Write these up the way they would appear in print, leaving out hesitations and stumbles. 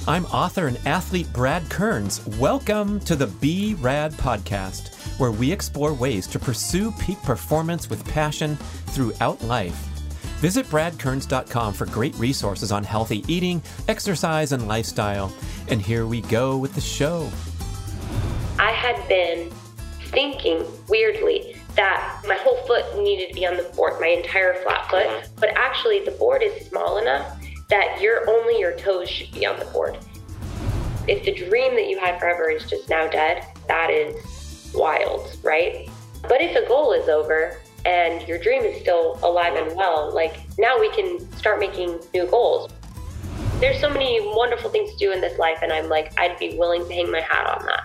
I'm author and athlete Brad Kearns. Welcome to the Be Rad podcast, where we explore ways to pursue peak performance with passion throughout life. Visit bradkearns.com for great resources on healthy eating, exercise, and lifestyle. And here we go with the show. I had been thinking weirdly that my whole foot needed to be on the board, my entire flat foot, but actually the board is small enough that only your toes should be on the board. If the dream that you had forever is just now dead, that is wild, right? But if a goal is over and your dream is still alive and well, like now we can start making new goals. There's so many wonderful things to do in this life, and I'm like, I'd be willing to hang my hat on that.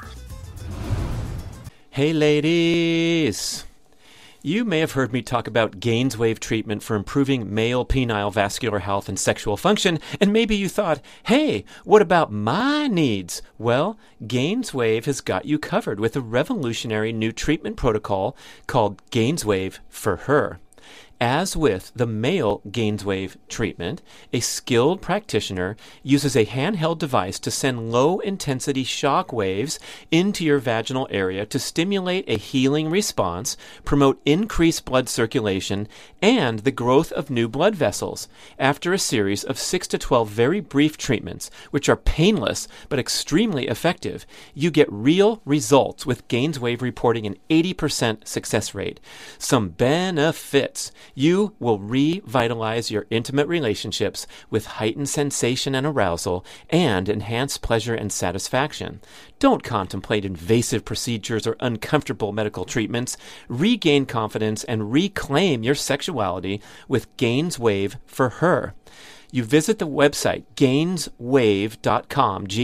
Hey ladies! You may have heard me talk about GAINSWave treatment for improving male penile vascular health and sexual function, and maybe you thought, hey, what about my needs? Well, GAINSWave has got you covered with a revolutionary new treatment protocol called GAINSWave for Her. As with the male GAINSWave treatment, a skilled practitioner uses a handheld device to send low-intensity shock waves into your vaginal area to stimulate a healing response, promote increased blood circulation, and the growth of new blood vessels. After a series of 6 to 12 very brief treatments, which are painless but extremely effective, you get real results with GAINSWave reporting an 80% success rate. Some benefits. You will revitalize your intimate relationships with heightened sensation and arousal and enhanced pleasure and satisfaction. Don't contemplate invasive procedures or uncomfortable medical treatments. Regain confidence and reclaim your sexuality with GAINSWave for Her. You visit the website gainswave.com,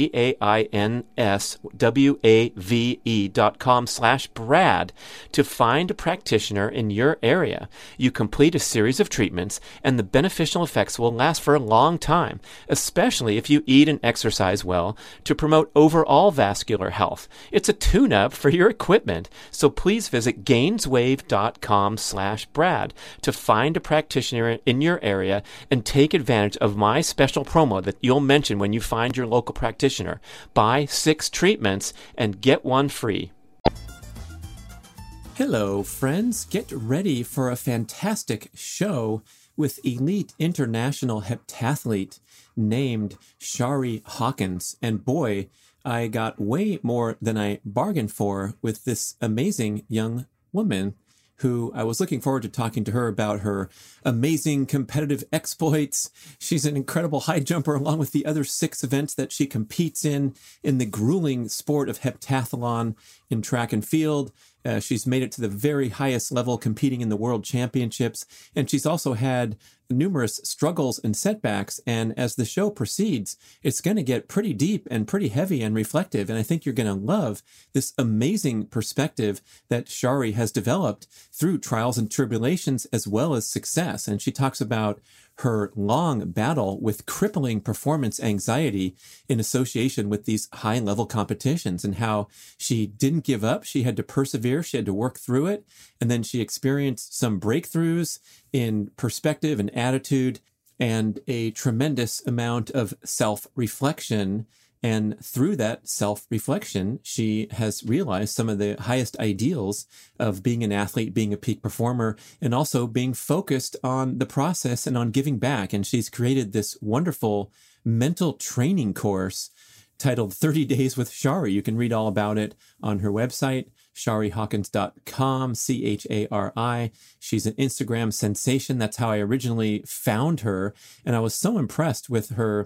GAINSWAVE.com/Brad to find a practitioner in your area. You complete a series of treatments, and the beneficial effects will last for a long time, especially if you eat and exercise well to promote overall vascular health. It's a tune-up for your equipment, so please visit gainswave.com/Brad to find a practitioner in your area and take advantage of my special promo that you'll mention when you find your local practitioner. Buy 6 treatments and get one free. Hello, friends. Get ready for a fantastic show with elite international heptathlete named Shari Hawkins. And boy, I got way more than I bargained for with this amazing young woman who I was looking forward to talking to her about her amazing competitive exploits. She's an incredible high jumper along with the other 6 events that she competes in the grueling sport of heptathlon in track and field. She's made it to the very highest level competing in the world championships. And she's also had numerous struggles and setbacks. And as the show proceeds, it's going to get pretty deep and pretty heavy and reflective. And I think you're going to love this amazing perspective that Shari has developed through trials and tribulations as well as success. And she talks about her long battle with crippling performance anxiety in association with these high-level competitions and how she didn't give up. She had to persevere. She had to work through it. And then she experienced some breakthroughs in perspective and attitude and a tremendous amount of self-reflection. And through that self-reflection, she has realized some of the highest ideals of being an athlete, being a peak performer, and also being focused on the process and on giving back. And she's created this wonderful mental training course titled 30 Days with Shari. You can read all about it on her website, ShariHawkins.com, CHARI. She's an Instagram sensation. That's how I originally found her. And I was so impressed with her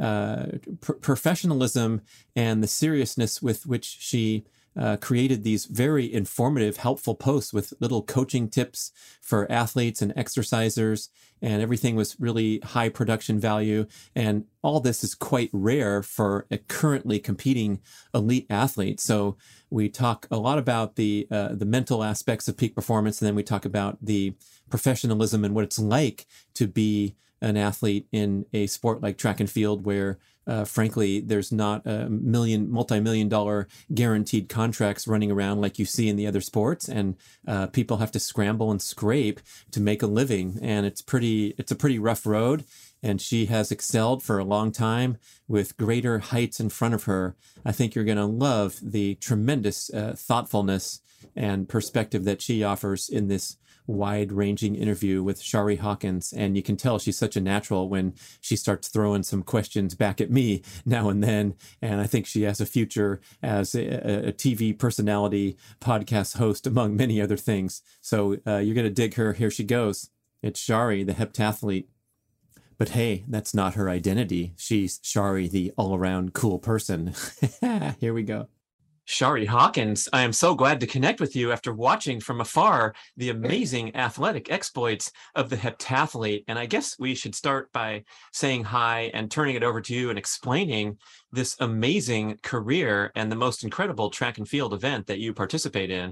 professionalism and the seriousness with which she created these very informative, helpful posts with little coaching tips for athletes and exercisers, and everything was really high production value. And all this is quite rare for a currently competing elite athlete. So we talk a lot about the mental aspects of peak performance, and then we talk about the professionalism and what it's like to be an athlete in a sport like track and field where frankly, there's not a multi-million dollar guaranteed contracts running around like you see in the other sports. And people have to scramble and scrape to make a living. And it's a pretty rough road. and she has excelled for a long time with greater heights in front of her. I think you're going to love the tremendous thoughtfulness and perspective that she offers in this wide-ranging interview with Shari Hawkins. And you can tell she's such a natural when she starts throwing some questions back at me now and then. And I think she has a future as a TV personality, podcast host, among many other things. So you're going to dig her. Here she goes. It's Shari, the heptathlete. But hey, that's not her identity. She's Shari, the all-around cool person. Here we go. Shari Hawkins, I am so glad to connect with you after watching from afar the amazing athletic exploits of the heptathlete. And I guess we should start by saying hi and turning it over to you and explaining this amazing career and the most incredible track and field event that you participate in.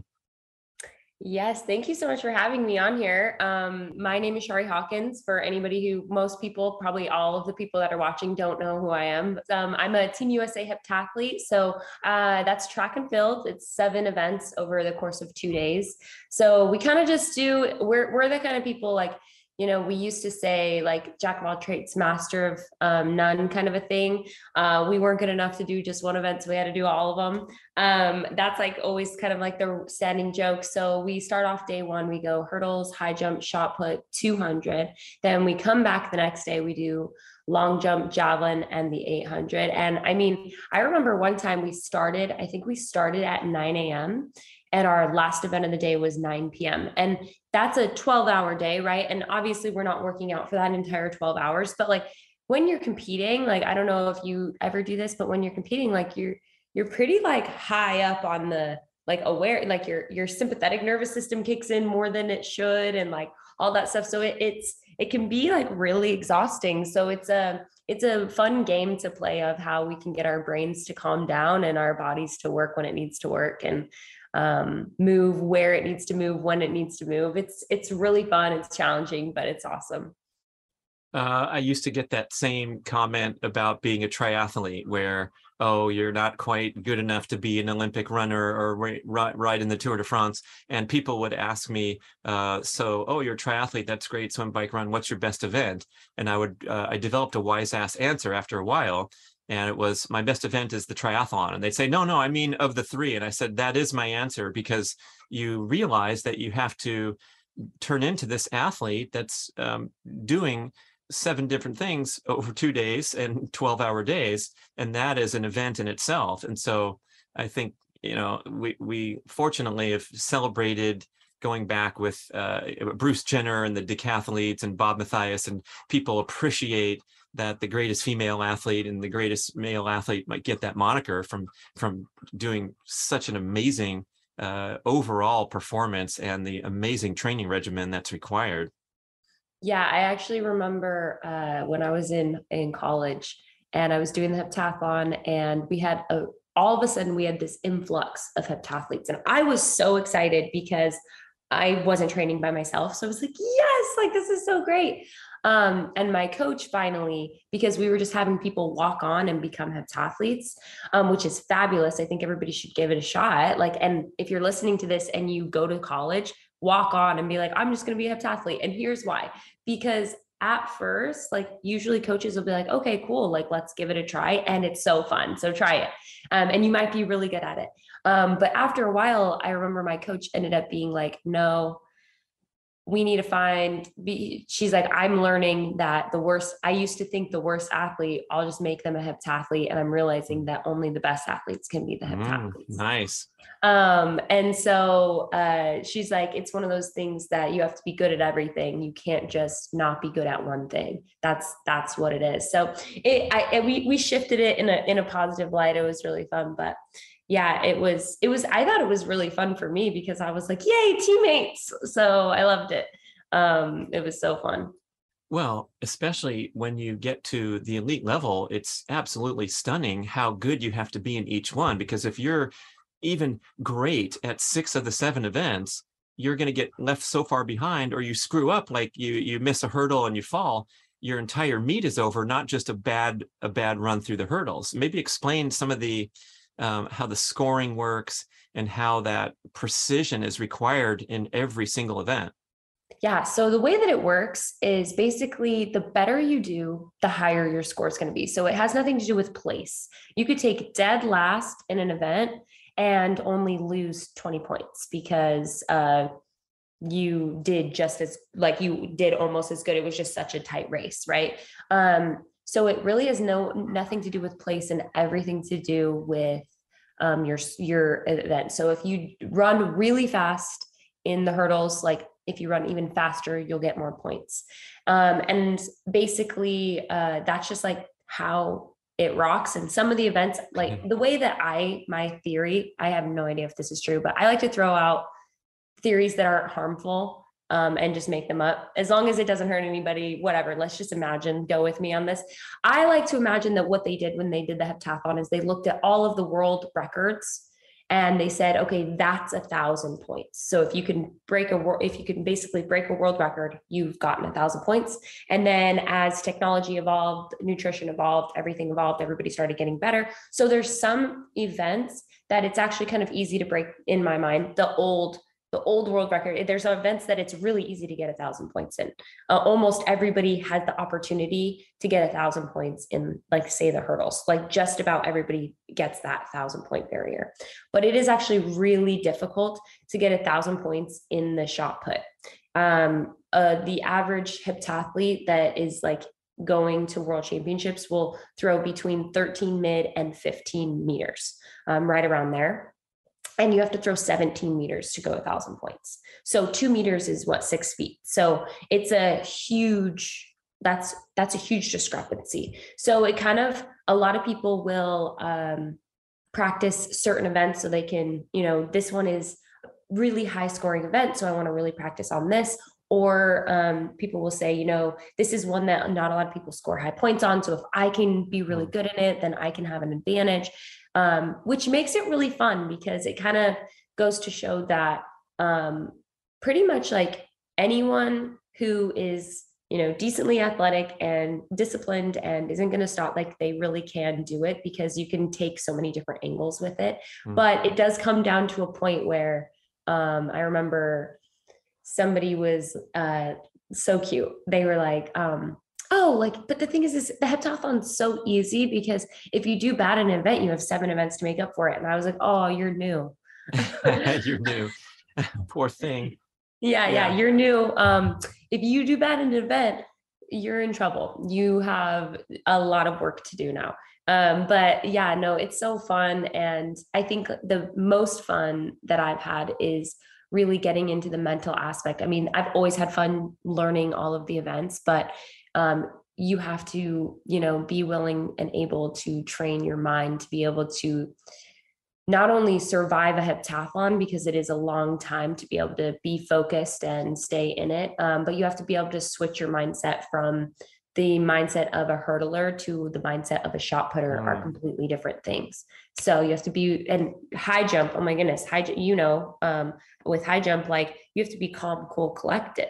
Yes, thank you so much for having me on here. My name is Shari Hawkins. For anybody who, most people, probably all of the people that are watching don't know who I am. I'm a Team USA heptathlete. So that's track and field. It's 7 events over the course of 2 days. So we kind of just we're the kind of people like, you know, we used to say like jack of all trades, master of none kind of a thing. We weren't good enough to do just one event, so we had to do all of them. That's like always kind of like the standing joke. So we start off day 1, we go hurdles, high jump, shot put, 200. Then we come back the next day, we do long jump, javelin, and the 800. And I mean, I remember one time I think we started at 9 a.m. and our last event of the day was 9 p.m. And that's a 12-hour day, right? And obviously we're not working out for that entire 12 hours, but like when you're competing, like, I don't know if you ever do this, but when you're competing, like you're pretty like high up on the, like aware, like your sympathetic nervous system kicks in more than it should. And like all that stuff. So it can be like really exhausting. So it's a fun game to play of how we can get our brains to calm down and our bodies to work when it needs to work, and move where it needs to move, when it needs to move. It's really fun. It's challenging, but it's awesome. I used to get that same comment about being a triathlete where, oh, you're not quite good enough to be an Olympic runner or ride in the Tour de France. And people would ask me, oh, you're a triathlete. That's great. Swim, bike, run. What's your best event? And I developed a wise ass answer after a while. And it was, my best event is the triathlon. And they'd say, no, I mean of the 3. And I said, that is my answer, because you realize that you have to turn into this athlete that's doing 7 different things over 2 days and 12-hour days. And that is an event in itself. And so I think, you know, we fortunately have celebrated going back with Bruce Jenner and the decathletes and Bob Mathias, and people appreciate that the greatest female athlete and the greatest male athlete might get that moniker from doing such an amazing overall performance and the amazing training regimen that's required. Yeah, I actually remember when I was in college and I was doing the heptathlon, and we had all of a sudden we had this influx of heptathletes, and I was so excited because I wasn't training by myself. So I was like, yes, like this is so great. And my coach finally, because we were just having people walk on and become heptathletes, which is fabulous. I think everybody should give it a shot. Like, and if you're listening to this and you go to college, walk on and be like, I'm just going to be a heptathlete. And here's why. Because at first, like usually coaches will be like, okay, cool. Like, let's give it a try. And it's so fun. So try it. And you might be really good at it. But after a while, I remember my coach ended up being like, no, we need to she's like, I'm learning that I used to think the worst athlete, I'll just make them a heptathlete. And I'm realizing that only the best athletes can be the heptathletes. Nice. And so she's like, it's one of those things that you have to be good at everything. You can't just not be good at one thing. That's what it is. So we shifted it in a positive light. It was really fun, but yeah, I thought it was really fun for me because I was like, yay, teammates. So I loved it. It was so fun. Well, especially when you get to the elite level, it's absolutely stunning how good you have to be in each one. Because if you're even great at 6 of the 7 events, you're going to get left so far behind, or you screw up, like you miss a hurdle and you fall, your entire meet is over, not just a bad run through the hurdles. Maybe explain some of the how the scoring works and how that precision is required in every single event. Yeah. So the way that it works is basically the better you do, the higher your score is going to be. So it has nothing to do with place. You could take dead last in an event and only lose 20 points because you did just as, like, you did almost as good. It was just such a tight race, right? So it really has nothing to do with place and everything to do with your event. So if you run really fast in the hurdles, like if you run even faster, you'll get more points. And basically, that's just like how it rocks. And some of the events, like the way that my theory, I have no idea if this is true, but I like to throw out theories that aren't harmful, and just make them up. As long as it doesn't hurt anybody, whatever. Let's just imagine, go with me on this. I like to imagine that what they did when they did the heptathlon is they looked at all of the world records and they said, okay, that's 1,000 points. So if you can basically break a world record, you've gotten 1,000 points. And then as technology evolved, nutrition evolved, everything evolved, everybody started getting better. So there's some events that it's actually kind of easy to break, in my mind, the old world record. There's events that it's really easy to get 1,000 points in. Almost everybody has the opportunity to get 1,000 points in, like, say, the hurdles. Like, just about everybody gets that 1,000-point barrier. But it is actually really difficult to get 1,000 points in the shot put. The average heptathlete that is like going to world championships will throw between 13 mid and 15 meters, right around there. And you have to throw 17 meters to go 1,000 points. So 2 meters is 6 feet. So it's that's a huge discrepancy. So it kind of, a lot of people will practice certain events so they can, this one is really high scoring event, so I want to really practice on this. Or people will say, this is one that not a lot of people score high points on. So if I can be really good in it, then I can have an advantage. Which makes it really fun because it kind of goes to show that pretty much like anyone who is, decently athletic and disciplined and isn't going to stop, like, they really can do it because you can take so many different angles with it. But it does come down to a point where I remember somebody was so cute. They were like, but the thing is the heptathon's so easy because if you do bad in an event, you have 7 events to make up for it. And I was like, oh, you're new. You're new. Poor thing. Yeah, you're new. If you do bad in an event, you're in trouble. You have a lot of work to do now. But yeah, no, it's so fun. And I think the most fun that I've had is really getting into the mental aspect. I mean, I've always had fun learning all of the events, but you have to, be willing and able to train your mind to be able to not only survive a heptathlon, because it is a long time to be able to be focused and stay in it, but you have to be able to switch your mindset from the mindset of a hurdler to the mindset of a shot putter are completely different things. So you have to be, and high jump, oh my goodness, with high jump, like, you have to be calm, cool, collected,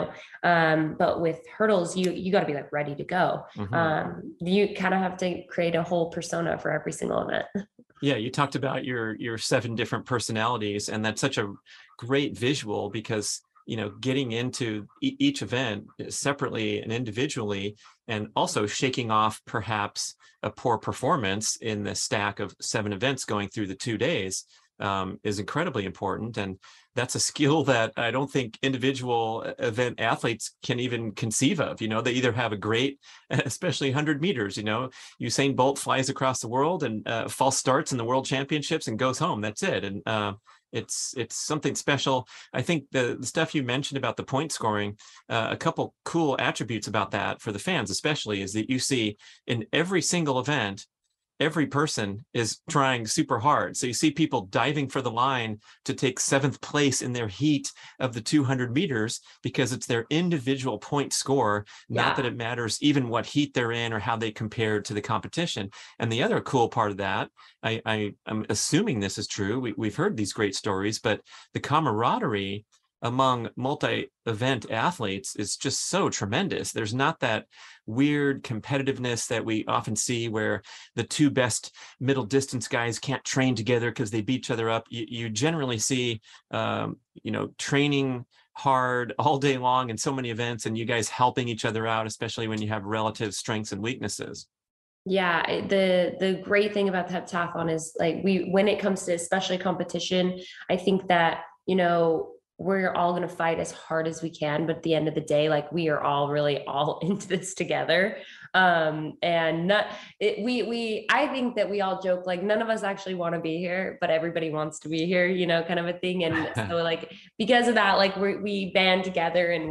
but with hurdles, you got to be like ready to go. You kind of have to create a whole persona for every single event. Yeah, you talked about your 7 different personalities, and that's such a great visual because getting into each event separately and individually, and also shaking off perhaps a poor performance in the stack of 7 events going through the 2 days is incredibly important. And that's a skill that I don't think individual event athletes can even conceive of. They either have a great, especially 100 meters, Usain Bolt flies across the world and false starts in the world championships and goes home. That's it. And it's something special. I think the stuff you mentioned about the point scoring, a couple cool attributes about that for the fans especially is that you see in every single event, every person is trying super hard. So you see people diving for the line to take 7th place in their heat of the 200 meters because it's their individual point score, not that it matters even what heat they're in or how they compare to the competition. And the other cool part of that, I'm assuming this is true, we've heard these great stories, but the camaraderie among multi-event athletes is just so tremendous. There's not that weird competitiveness that we often see where the 2 best middle distance guys can't train together because they beat each other up. You generally see, training hard all day long in so many events, and you guys helping each other out, especially when you have relative strengths and weaknesses. Yeah, the great thing about the heptathlon is like when it comes to especially competition, I think that, we're all going to fight as hard as we can, but at the end of the day, like we are all really all into this together. And not it, we I think that we all joke like none of us actually want to be here, but everybody wants to be here, kind of a thing. And so like because of that, like we band together and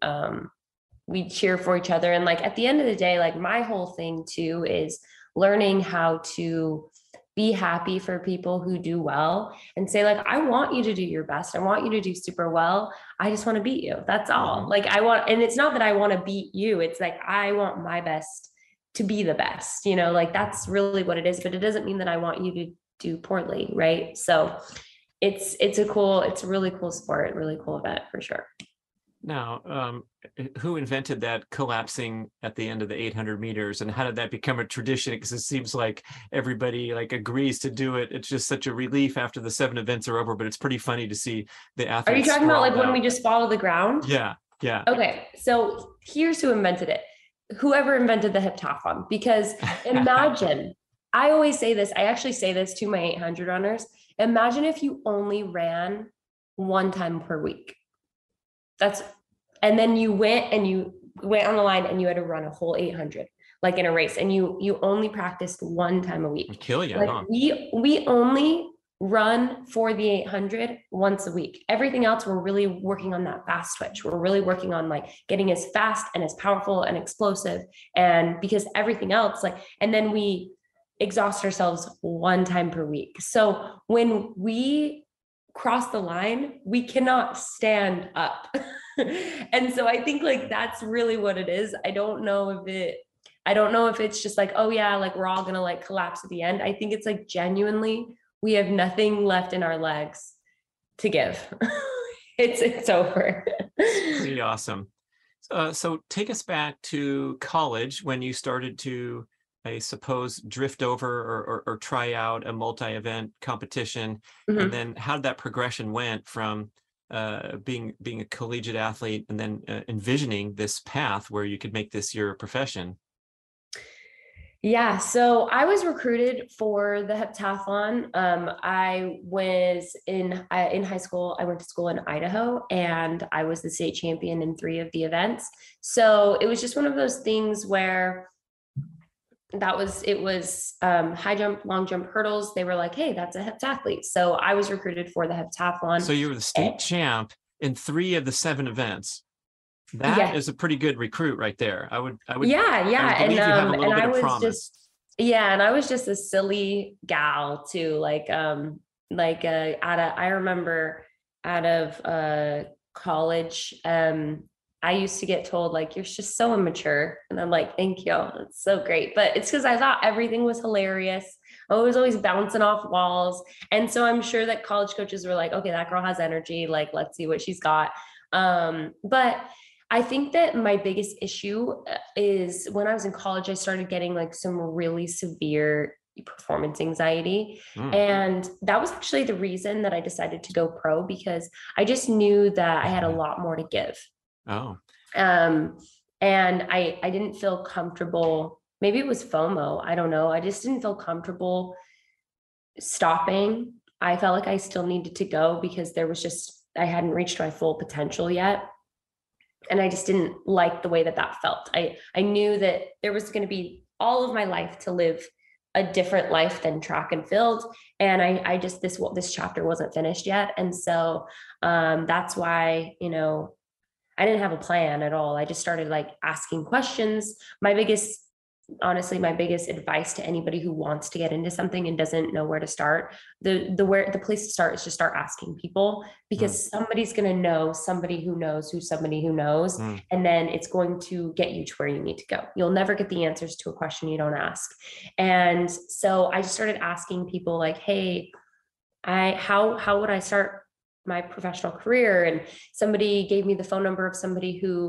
we cheer for each other. And like at the end of the day, like my whole thing too is learning how to be happy for people who do well and say like, I want you to do your best. I want you to do super well. I just want to beat you. That's all. Like and it's not that I want to beat you. It's like, I want my best to be the best, like that's really what it is, but it doesn't mean that I want you to do poorly. Right. So it's a really cool sport, really cool event for sure. Now, who invented that collapsing at the end of the 800 meters, and how did that become a tradition? Because it seems like everybody like agrees to do it. It's just such a relief after the 7 events are over, but it's pretty funny to see the athletes. Are you talking about like when we just follow the ground? Yeah. Okay, so here's who invented it. Whoever invented the heptathlon, because imagine, I always say this, I actually say this to my 800 runners. Imagine if you only ran 1 time per week. And then you went on the line and you had to run a whole 800, like in a race, and you only practiced 1 time a week. It'd kill you, like huh? We only run for the 800 once a week. Everything else, we're really working on that fast twitch. We're really working on like getting as fast and as powerful and explosive. And because everything else, and then we exhaust ourselves 1 time per week. So when we cross the line, we cannot stand up. And so I think like that's really what it is. I don't know if it's just like, oh yeah, like we're all gonna like collapse at the end. I think it's like genuinely we have nothing left in our legs to give. It's over. Pretty awesome. So take us back to college when you started to, I suppose, drift over or try out a multi-event competition. Mm-hmm. And then how that progression went from being a collegiate athlete and then envisioning this path where you could make this your profession. Yeah, so I was recruited for the heptathlon. I was in high school. I went to school in Idaho, and I was the state champion in 3 of the events. So it was just one of those things where it was high jump, long jump, hurdles. They were like, hey, that's a heptathlete. So I was recruited for the heptathlon. So you were the state champ in 3 of the 7 events. That is a pretty good recruit right there. I would yeah. And you have a little bit of promise. And I was just a silly gal too. I remember out of college, I used to get told like, you're just so immature. And I'm like, thank you. It's so great. But it's because I thought everything was hilarious. I was always bouncing off walls. And so I'm sure that college coaches were like, okay, that girl has energy. Like, let's see what she's got. But I think that my biggest issue is when I was in college, I started getting like some really severe performance anxiety. And that was actually the reason that I decided to go pro, because I just knew that I had a lot more to give. Oh. And I didn't feel comfortable. Maybe it was FOMO. I don't know. I just didn't feel comfortable stopping. I felt like I still needed to go because I hadn't reached my full potential yet. And I just didn't like the way that felt. I knew that there was going to be all of my life to live a different life than track and field. And I just, this chapter wasn't finished yet. And so that's why, I didn't have a plan at all. I just started like asking questions. My biggest advice to anybody who wants to get into something and doesn't know where to start, the place to start is to start asking people, because somebody's going to know somebody who knows who somebody who knows. And then it's going to get you to where you need to go. You'll never get the answers to a question you don't ask. And so I just started asking people like, hey, how would I start my professional career? And somebody gave me the phone number of somebody who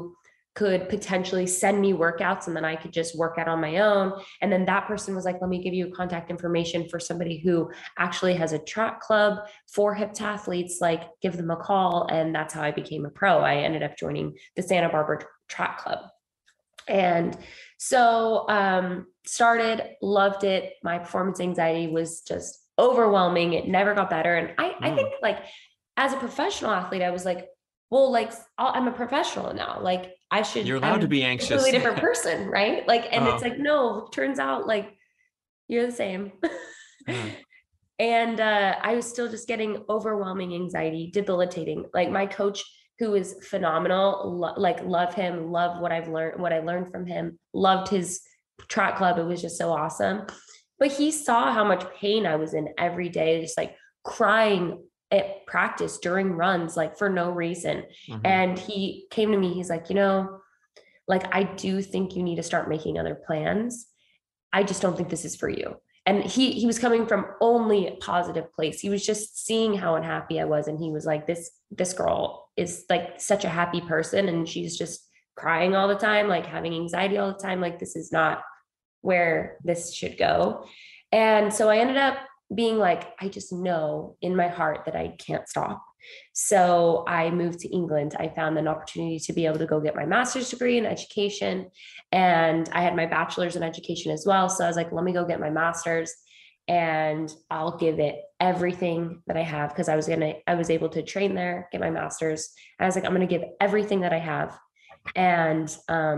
could potentially send me workouts and then I could just work out on my own. And then that person was like, let me give you contact information for somebody who actually has a track club for heptathletes, like give them a call. And that's how I became a pro. I ended up joining the Santa Barbara Track Club. And so started, loved it. My performance anxiety was just overwhelming. It never got better. And I think like as a professional athlete, I was like, well, like I'm a professional now. Like You're allowed to be a anxious. totally different person, right? Like, and it's like, no, turns out like you're the same. And I was still just getting overwhelming anxiety, debilitating. Like my coach, who is phenomenal, like love him, love what I learned from him, loved his track club. It was just so awesome. But he saw how much pain I was in every day, just like crying at practice during runs, like for no reason. And he came to me, he's like, like, I do think you need to start making other plans. I just don't think this is for you. And he was coming from only a positive place. He was just seeing how unhappy I was. And he was like, this girl is like such a happy person. And she's just crying all the time, like having anxiety all the time. Like, this is not where this should go. And so I ended up being like, I just know in my heart that I can't stop. So I moved to England. I found an opportunity to be able to go get my master's degree in education. And I had my bachelor's in education as well. So I was like, let me go get my master's and I'll give it everything that I have. Because I was able to train there, get my master's. And I was like, I'm going to give everything that I have. And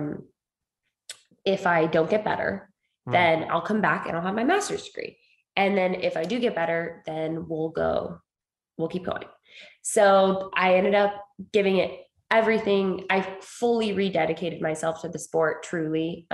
if I don't get better, then I'll come back and I'll have my master's degree. And then if I do get better, then we'll keep going. So I ended up giving it everything. I fully rededicated myself to the sport, truly.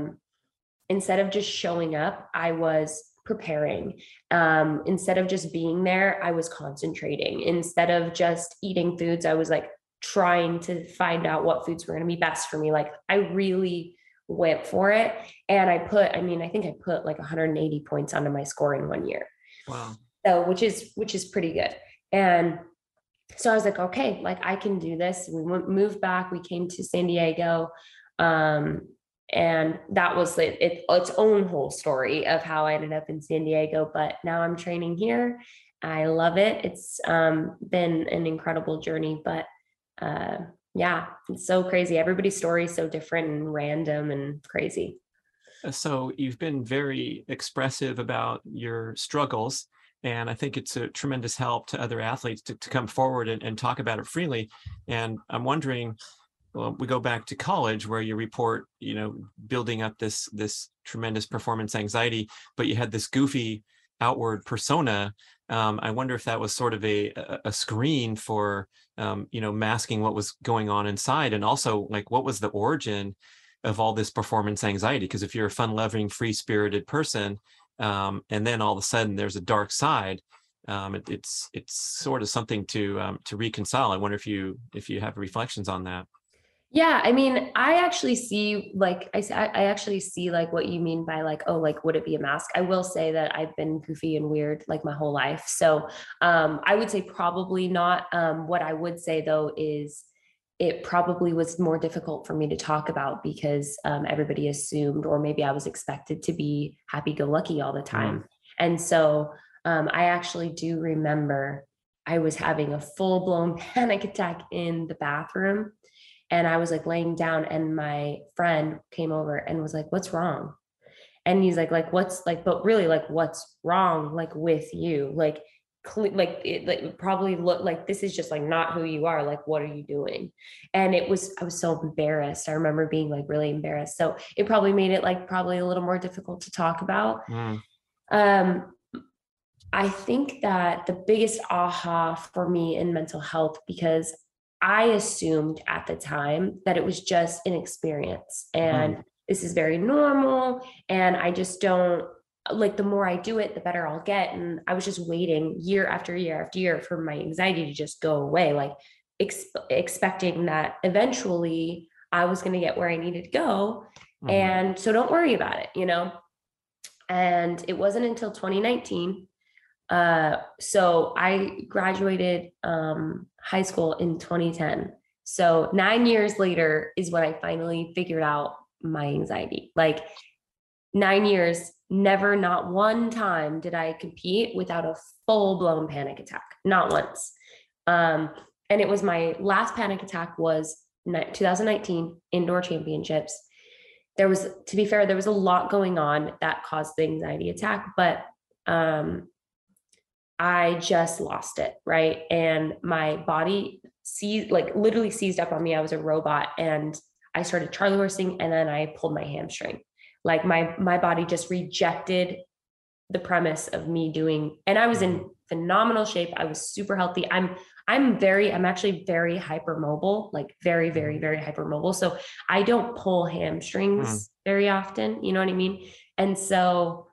Instead of just showing up, I was preparing. Instead of just being there, I was concentrating. Instead of just eating foods, I was like trying to find out what foods were going to be best for me. Like I really went for it. And I think I put like 180 points onto my score in 1 year. Wow. So, which is pretty good. And so I was like, okay, like I can do this. We moved back. We came to San Diego. And that was its own whole story of how I ended up in San Diego. But now I'm training here. I love it. It's been an incredible journey, but yeah, it's so crazy. Everybody's story is so different and random and crazy. So you've been very expressive about your struggles. And I think it's a tremendous help to other athletes to come forward and talk about it freely. And I'm wondering, well, we go back to college where you report, building up this tremendous performance anxiety, but you had this goofy outward persona. I wonder if that was sort of a screen for, masking what was going on inside. And also, like, what was the origin of all this performance anxiety? Because if you're a fun-loving, free-spirited person, and then all of a sudden there's a dark side, it's sort of something to reconcile. I wonder if you have reflections on that. Yeah, I mean, I actually see like I actually see like what you mean by like, oh, like would it be a mask? I will say that I've been goofy and weird like my whole life. So I would say probably not. What I would say though is it probably was more difficult for me to talk about because everybody assumed, or maybe I was expected to be happy-go-lucky all the time. And so I actually do remember I was having a full-blown panic attack in the bathroom. And I was like laying down and my friend came over and was like, what's wrong? And he's like, but really like, what's wrong? Like with you, like it probably look like this is just like not who you are. Like, what are you doing? And I was so embarrassed. I remember being like really embarrassed. So it probably made it like probably a little more difficult to talk about. I think that the biggest aha for me in mental health, because I assumed at the time that it was just an experience and this is very normal. And I just don't like, the more I do it, the better I'll get. And I was just waiting year after year after year for my anxiety to just go away, like expecting that eventually I was going to get where I needed to go. And so don't worry about it, And it wasn't until 2019. So I graduated high school in 2010. So 9 years later is when I finally figured out my anxiety. Like 9 years, never, not one time did I compete without a full blown panic attack, not once. And it was my last panic attack was 2019 indoor championships. There was, to be fair, there was a lot going on that caused the anxiety attack, but I just lost it, right? And my body literally seized up on me. I was a robot, and I started Charlie horsing, and then I pulled my hamstring. Like my body just rejected the premise of me doing, and I was in phenomenal shape. I was super healthy. I'm actually very hypermobile, like very, very, very hypermobile. So I don't pull hamstrings very often, you know what I mean? And so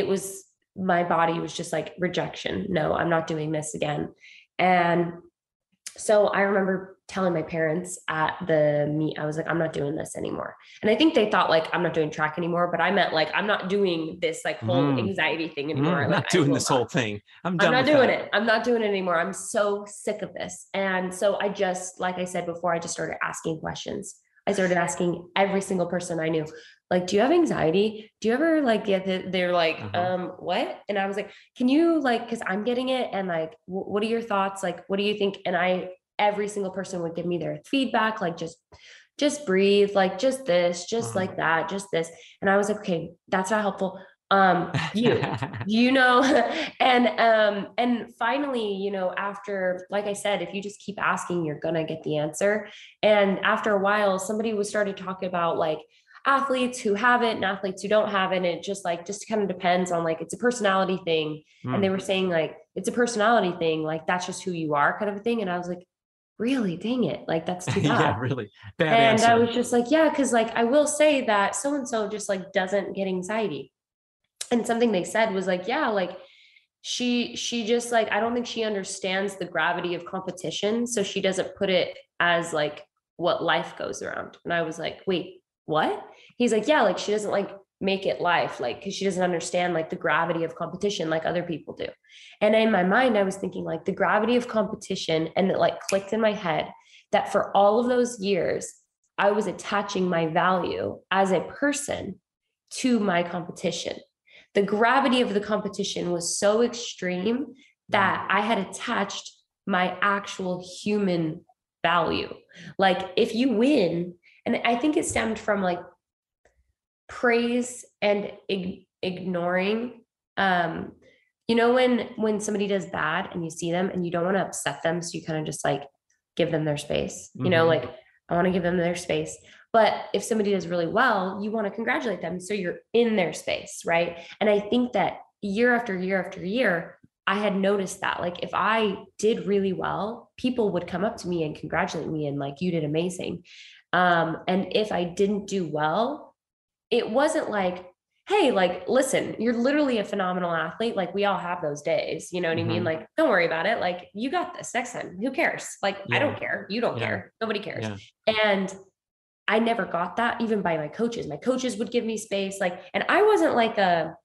my body was just like rejection. No, I'm not doing this again. And so I remember telling my parents at the meet, I was like, I'm not doing this anymore. And I think they thought like, I'm not doing track anymore, but I meant like, I'm not doing this like whole anxiety thing anymore. I'm not doing this whole thing. I'm not doing it. I'm not doing it anymore. I'm so sick of this. And so I just, like I said before, I just started asking questions. I started asking every single person I knew, like, do you have anxiety? Do you ever like get that? They're like, what? And I was like, can you like, cause I'm getting it. And like, what are your thoughts? Like, what do you think? And every single person would give me their feedback. Like, just breathe, like just this, just like that, just this. And I was like, okay, that's not helpful. You know, and finally, you know, after, like I said, if you just keep asking, you're going to get the answer. And after a while, somebody started talking about like athletes who have it and athletes who don't have it. And it just kind of depends on like, it's a personality thing. And they were saying like, it's a personality thing. Like, that's just who you are kind of a thing. And I was like, really? Dang it. Like, that's too bad. Yeah, really bad and answer. I was just like, yeah, because like, I will say that so-and-so just like doesn't get anxiety. And something they said was like, yeah, like she just like, I don't think she understands the gravity of competition. So she doesn't put it as like what life goes around. And I was like, wait, what? He's like, yeah, like she doesn't like make it life, like, cause she doesn't understand like the gravity of competition like other people do. And in my mind, I was thinking like the gravity of competition, and it like clicked in my head that for all of those years, I was attaching my value as a person to my competition. The gravity of the competition was so extreme that I had attached my actual human value. Like if you win, and I think it stemmed from like praise and ignoring, you know, when somebody does bad and you see them and you don't want to upset them. So you kind of just like give them their space, you know, like I want to give them their space. But if somebody does really well, you want to congratulate them. So you're in their space, right? And I think that year after year after year, I had noticed that like if I did really well, people would come up to me and congratulate me and like, you did amazing. And if I didn't do well, it wasn't like, hey, like, listen, you're literally a phenomenal athlete. Like we all have those days, you know what I mean? Like, don't worry about it. Like you got this next time. Who cares? Like, I don't care. You don't care. Nobody cares. And I never got that even by my coaches. My coaches would give me space. Like, and I wasn't like a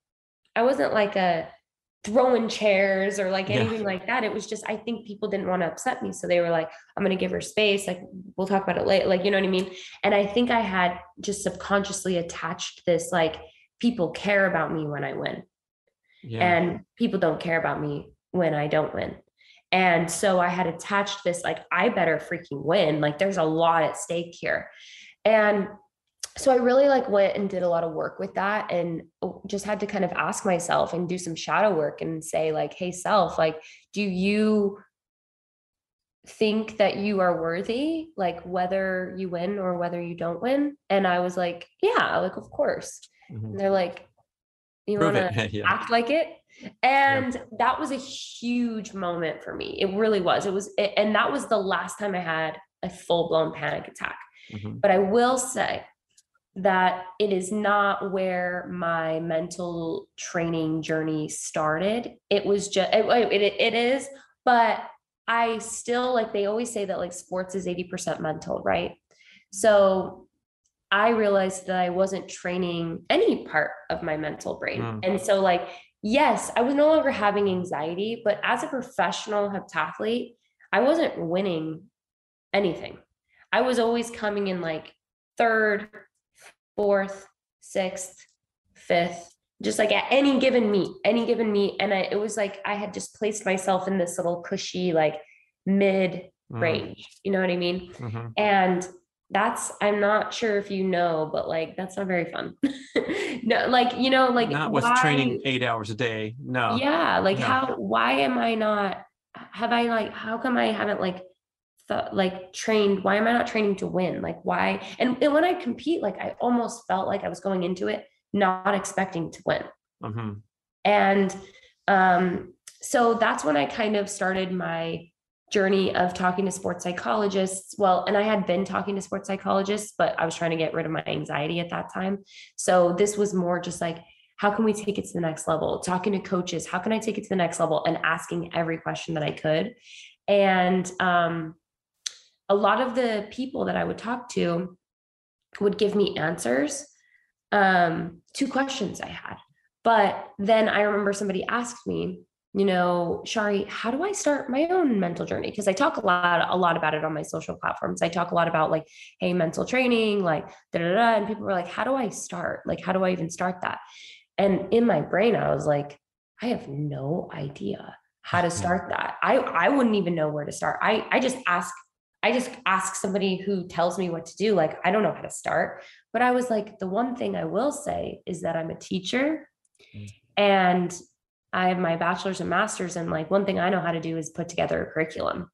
throwing chairs or like anything like that. It was just, I think people didn't want to upset me. So they were like, I'm going to give her space. Like, we'll talk about it later. Like, you know what I mean? And I think I had just subconsciously attached this, like, people care about me when I win and people don't care about me when I don't win. And so I had attached this, like, I better freaking win. Like there's a lot at stake here. And so I really like went and did a lot of work with that and just had to kind of ask myself and do some shadow work and say like, hey self, like, do you think that you are worthy, like whether you win or whether you don't win? And I was like, yeah, like, of course. And they're like, you want to act like it? And that was a huge moment for me. It really was. And that was the last time I had a full-blown panic attack. But I will say that it is not where my mental training journey started. It was just, it is, but I still, like, they always say that like sports is 80% mental, right? So I realized that I wasn't training any part of my mental brain. And so like, yes, I was no longer having anxiety, but as a professional heptathlete, I wasn't winning anything. I was always coming in like third, fourth, sixth, fifth, just like at any given meet. And it was like, I had just placed myself in this little cushy, like mid range, you know what I mean? And I'm not sure if you know, but like, that's not very fun. No, like, like not with training 8 hours a day. No. Yeah. Like No. why am I not, how come I haven't trained? Why am I not training to win? Like why? And when I compete, like I almost felt like I was going into it, not expecting to win. And, so that's when I kind of started my journey of talking to sports psychologists. Well, and I had been talking to sports psychologists, but I was trying to get rid of my anxiety at that time. So this was more just like, how can we take it to the next level? Talking to coaches, how can I take it to the next level? And asking every question that I could. And a lot of the people that I would talk to would give me answers to questions I had. But then I remember somebody asked me, Shari, how do I start my own mental journey? Because I talk a lot about it on my social platforms. I talk a lot about like, hey, mental training, like da da da. And people were like, how do I start? Like, how do I even start that? And in my brain, I was like, I have no idea how to start that. I wouldn't even know where to start. I just ask somebody who tells me what to do. Like, I don't know how to start. But I was like, the one thing I will say is that I'm a teacher and I have my bachelor's and master's. And like, one thing I know how to do is put together a curriculum.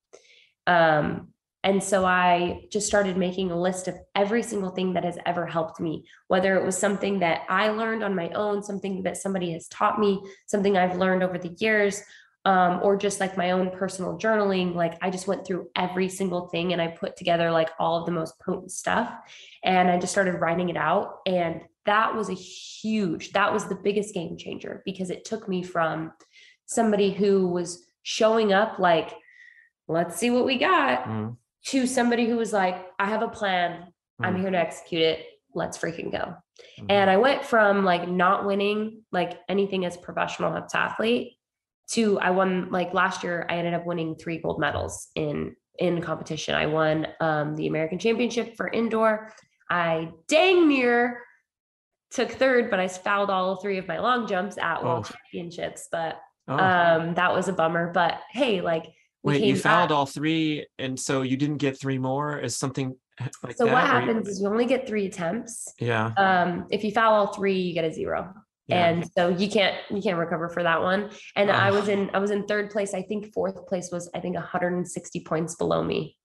And so I just started making a list of every single thing that has ever helped me, whether it was something that I learned on my own, something that somebody has taught me, something I've learned over the years, or just like my own personal journaling. Like I just went through every single thing and I put together like all of the most potent stuff and I just started writing it out. And that was the biggest game changer because it took me from somebody who was showing up like, let's see what we got, to somebody who was like, I have a plan. I'm here to execute it. Let's freaking go. And I went from like not winning like anything as a professional heptathlete to I won like last year, I ended up winning 3 gold medals in competition. I won the American Championship for indoor. I dang near took third, but I fouled all 3 of my long jumps at World Championships. But that was a bummer. But hey, like wait, you fouled all 3, and so you didn't get 3 more as something like so that? So what happens is you only get 3 attempts. Yeah. If you foul all 3, you get a 0. Yeah. And so you can't recover for that one. And I was in third place. I think fourth place was 160 points below me.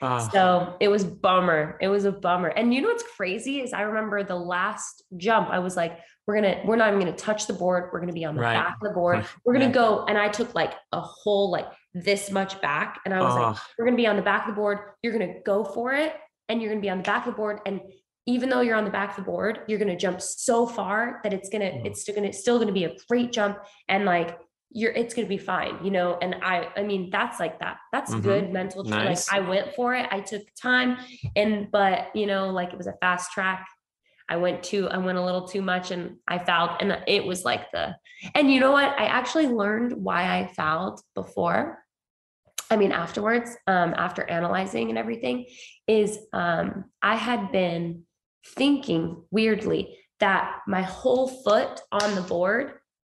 So it was bummer. It was a bummer. And you know what's crazy is I remember the last jump, I was like, we're not even going to touch the board. We're going to be on the back of the board. We're going to go. And I took like a whole, like this much back. And I was like, we're going to be on the back of the board. You're going to go for it. And you're going to be on the back of the board. And even though you're on the back of the board, you're going to jump so far that it's still going to be a great jump. And like, it's going to be fine, And I mean, that's like that. That's good mental. Nice. Like I went for it. I took time but like it was a fast track. I went a little too much and I fouled and it was like and you know what? I actually learned why I fouled before. I mean, afterwards, after analyzing and everything is, I had been thinking weirdly that my whole foot on the board,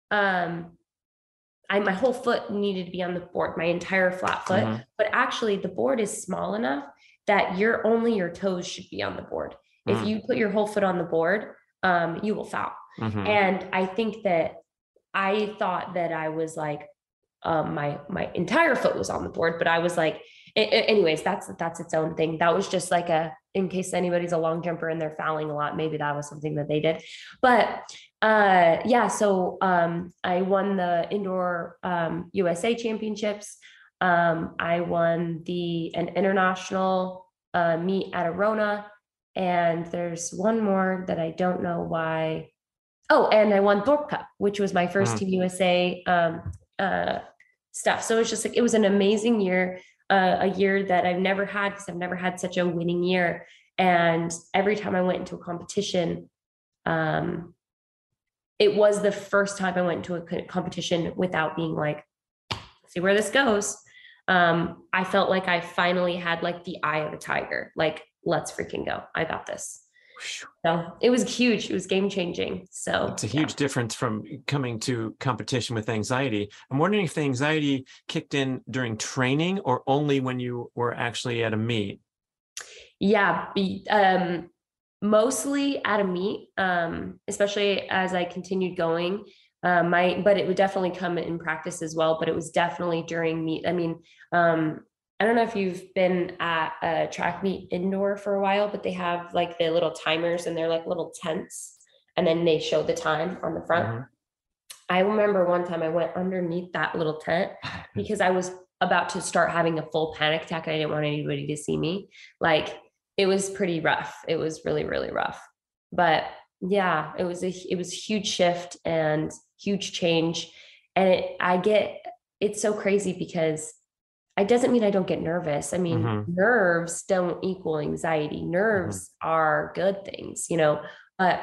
my whole foot needed to be on the board, my entire flat foot, but actually the board is small enough that only your toes should be on the board. If you put your whole foot on the board, you will foul. And I think that I thought that I was like, my entire foot was on the board, but I was like, anyways, that's its own thing. That was just like in case anybody's a long jumper and they're fouling a lot, maybe that was something that they did. But so I won the indoor USA championships. I won an international meet at Arona, and there's one more that I don't know why. Oh, and I won Thorpe Cup, which was my first Team USA stuff. So it's just like, it was an amazing year, a year that I've never had because I've never had such a winning year. And every time I went into a competition, it was the first time I went into a competition without being like, see where this goes. I felt like I finally had like the eye of a tiger. Like, let's freaking go. I got this. So it was huge. It was game changing. So it's a huge difference from coming to competition with anxiety. I'm wondering if the anxiety kicked in during training or only when you were actually at a meet. Yeah, mostly at a meet, especially as I continued going. But it would definitely come in practice as well. But it was definitely during meet. I mean, I don't know if you've been at a track meet indoor for a while, but they have like the little timers and they're like little tents, and then they show the time on the front. Mm-hmm. I remember one time I went underneath that little tent because I was about to start having a full panic attack and I didn't want anybody to see me. Like, it was pretty rough. It was really, really rough. But yeah, it was a huge shift and huge change. And it's so crazy because it doesn't mean I don't get nervous. I mean, mm-hmm. nerves don't equal anxiety. Nerves mm-hmm. are good things, you know, but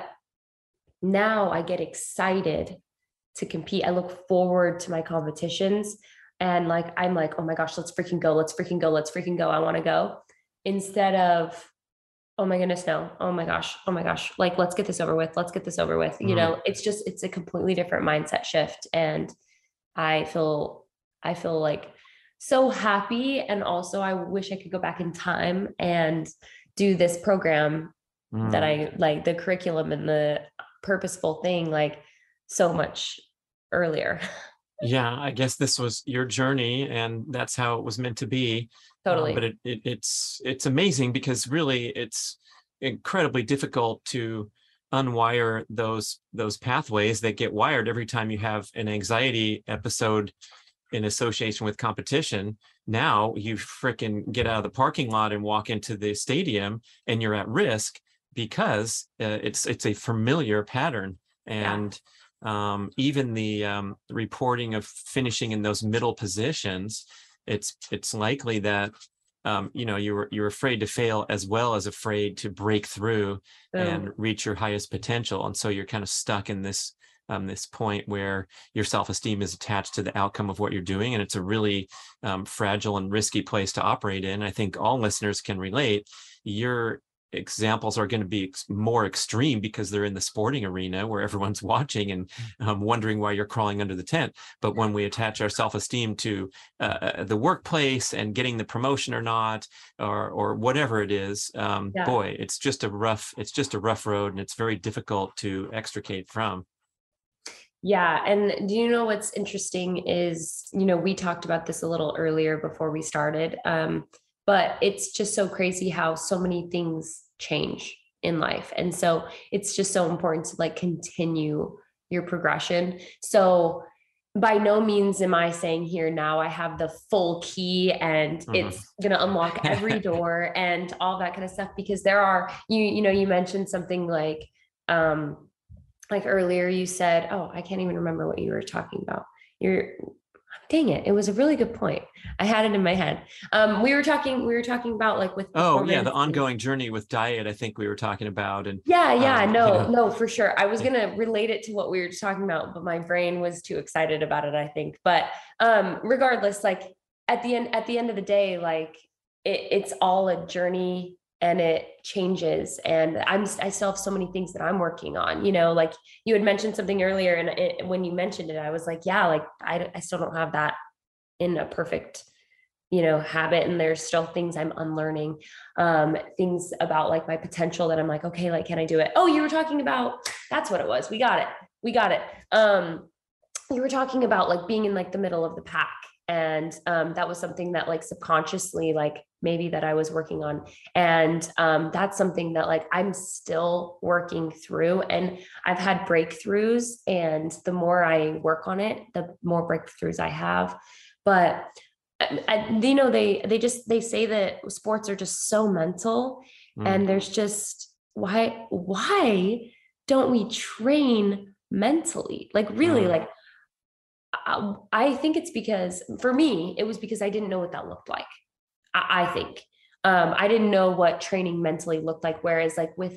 now I get excited to compete. I look forward to my competitions and like, I'm like, oh my gosh, let's freaking go. Let's freaking go. Let's freaking go. I want to go, instead of, oh my goodness, no. Oh my gosh. Like, let's get this over with. Let's get this over with. Mm-hmm. You know, it's a completely different mindset shift. And I feel like so happy. And also I wish I could go back in time and do this program that I like, the curriculum and the purposeful thing, like so much earlier. Yeah, I guess this was your journey and that's how it was meant to be. Totally. But it's amazing because really it's incredibly difficult to unwire those pathways that get wired every time you have an anxiety episode in association with competition. Now you frickin' get out of the parking lot and walk into the stadium and you're at risk because it's a familiar pattern. And even the reporting of finishing in those middle positions, it's likely that you're afraid to fail as well as afraid to break through and reach your highest potential. And so you're kind of stuck in this point where your self-esteem is attached to the outcome of what you're doing. And it's a really fragile and risky place to operate in. I think all listeners can relate. Your examples are going to be more extreme because they're in the sporting arena where everyone's watching and wondering why you're crawling under the tent. But when we attach our self-esteem to the workplace and getting the promotion or not, or whatever it is, boy, it's just a rough road, and it's very difficult to extricate from. Yeah. And do you know what's interesting is, we talked about this a little earlier before we started, but it's just so crazy how so many things change in life. And so it's just so important to like continue your progression. So by no means am I saying here now I have the full key and it's going to unlock every door and all that kind of stuff, because there are, you mentioned something like earlier you said, oh, I can't even remember what you were talking about. Dang it. It was a really good point. I had it in my head. We were talking about like with, the ongoing journey with diet. I think we were talking about, and no, for sure. I was going to relate it to what we were talking about, but my brain was too excited about it, I think. But regardless, like at the end of the day, like it's all a journey and it changes. And I still have so many things that I'm working on, like you had mentioned something earlier. And when you mentioned it, I was like, yeah, like I still don't have that in a perfect, habit. And there's still things I'm unlearning, things about like my potential that I'm like, okay, like, can I do it? Oh, you were talking about, that's what it was. We got it. You were talking about like being in like the middle of the pack. And that was something that like subconsciously, like maybe that I was working on. And that's something that like I'm still working through, and I've had breakthroughs, and the more I work on it, the more breakthroughs I have. But they say that sports are just so mental, and there's just why don't we train mentally? Like really, like I think it's because for me, it was because I didn't know what that looked like. I think I didn't know what training mentally looked like. Whereas like with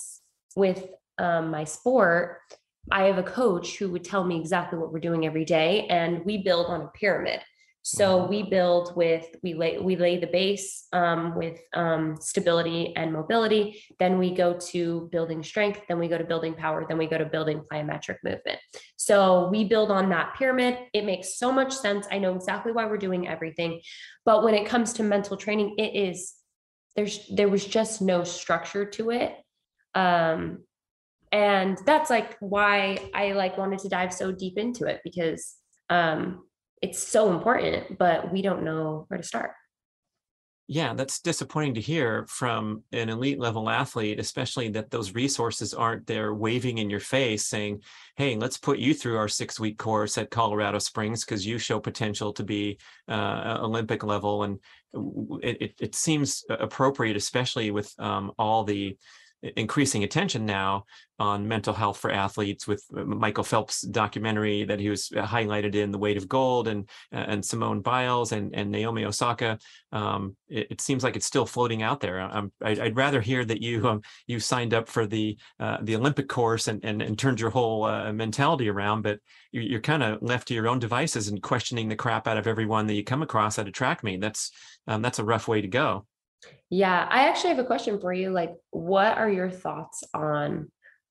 my sport, I have a coach who would tell me exactly what we're doing every day. And we build on a pyramid. So we build with, we lay the base with stability and mobility. Then we go to building strength. Then we go to building power. Then we go to building plyometric movement. So we build on that pyramid. It makes so much sense. I know exactly why we're doing everything. But when it comes to mental training, there was just no structure to it. And that's like why I like wanted to dive so deep into it, because it's so important, but we don't know where to start. Yeah, that's disappointing to hear from an elite level athlete, especially that those resources aren't there waving in your face saying, hey, let's put you through our 6-week course at Colorado Springs because you show potential to be Olympic level. And it seems appropriate, especially with all the increasing attention now on mental health for athletes, with Michael Phelps' documentary that he was highlighted in The Weight of Gold, and Simone Biles and Naomi Osaka. It seems like it's still floating out there. I'd rather hear that you signed up for the Olympic course and turned your whole mentality around, but you're kind of left to your own devices and questioning the crap out of everyone that you come across at a track meet. That's a rough way to go. Yeah, I actually have a question for you. Like, what are your thoughts on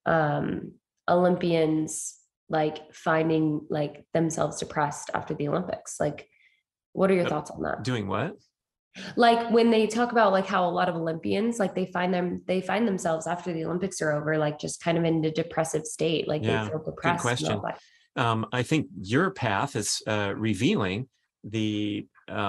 Olympians like finding like themselves depressed after the Olympics? Like, what are your thoughts on that? Doing what? Like when they talk about like how a lot of Olympians, like they find themselves after the Olympics are over, like just kind of in a depressive state, like they feel depressed. Good question. I think your path is revealing the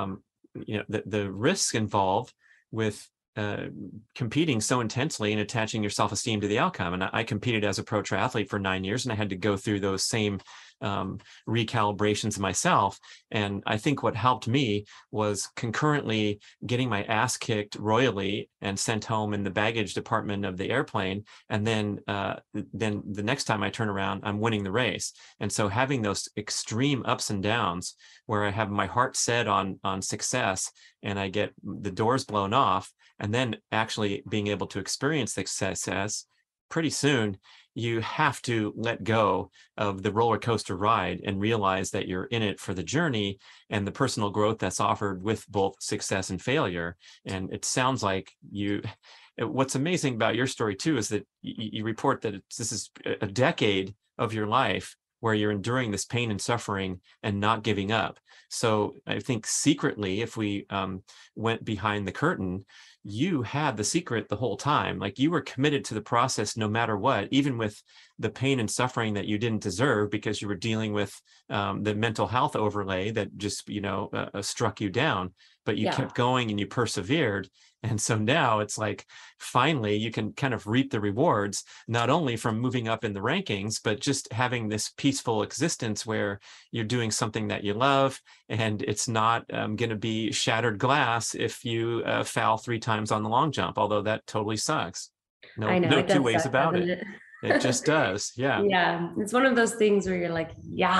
the risks involved with competing so intensely and attaching your self-esteem to the outcome. And I competed as a pro triathlete for 9 years, and I had to go through those same recalibrations myself. And I think what helped me was concurrently getting my ass kicked royally and sent home in the baggage department of the airplane. And then the next time I turn around, I'm winning the race. And so having those extreme ups and downs where I have my heart set on success and I get the doors blown off, and then actually being able to experience success, pretty soon you have to let go of the roller coaster ride and realize that you're in it for the journey and the personal growth that's offered with both success and failure. And it sounds like what's amazing about your story too is that you report that this is a decade of your life where you're enduring this pain and suffering and not giving up. So I think secretly, if we went behind the curtain, you had the secret the whole time. Like, you were committed to the process no matter what, even with the pain and suffering that you didn't deserve because you were dealing with the mental health overlay that just, struck you down. But you kept going and you persevered. And so now it's like, finally, you can kind of reap the rewards, not only from moving up in the rankings, but just having this peaceful existence where you're doing something that you love. And it's not going to be shattered glass if you foul 3 times on the long jump, although that totally sucks. No two ways about it. It just does. Yeah. Yeah. It's one of those things where you're like,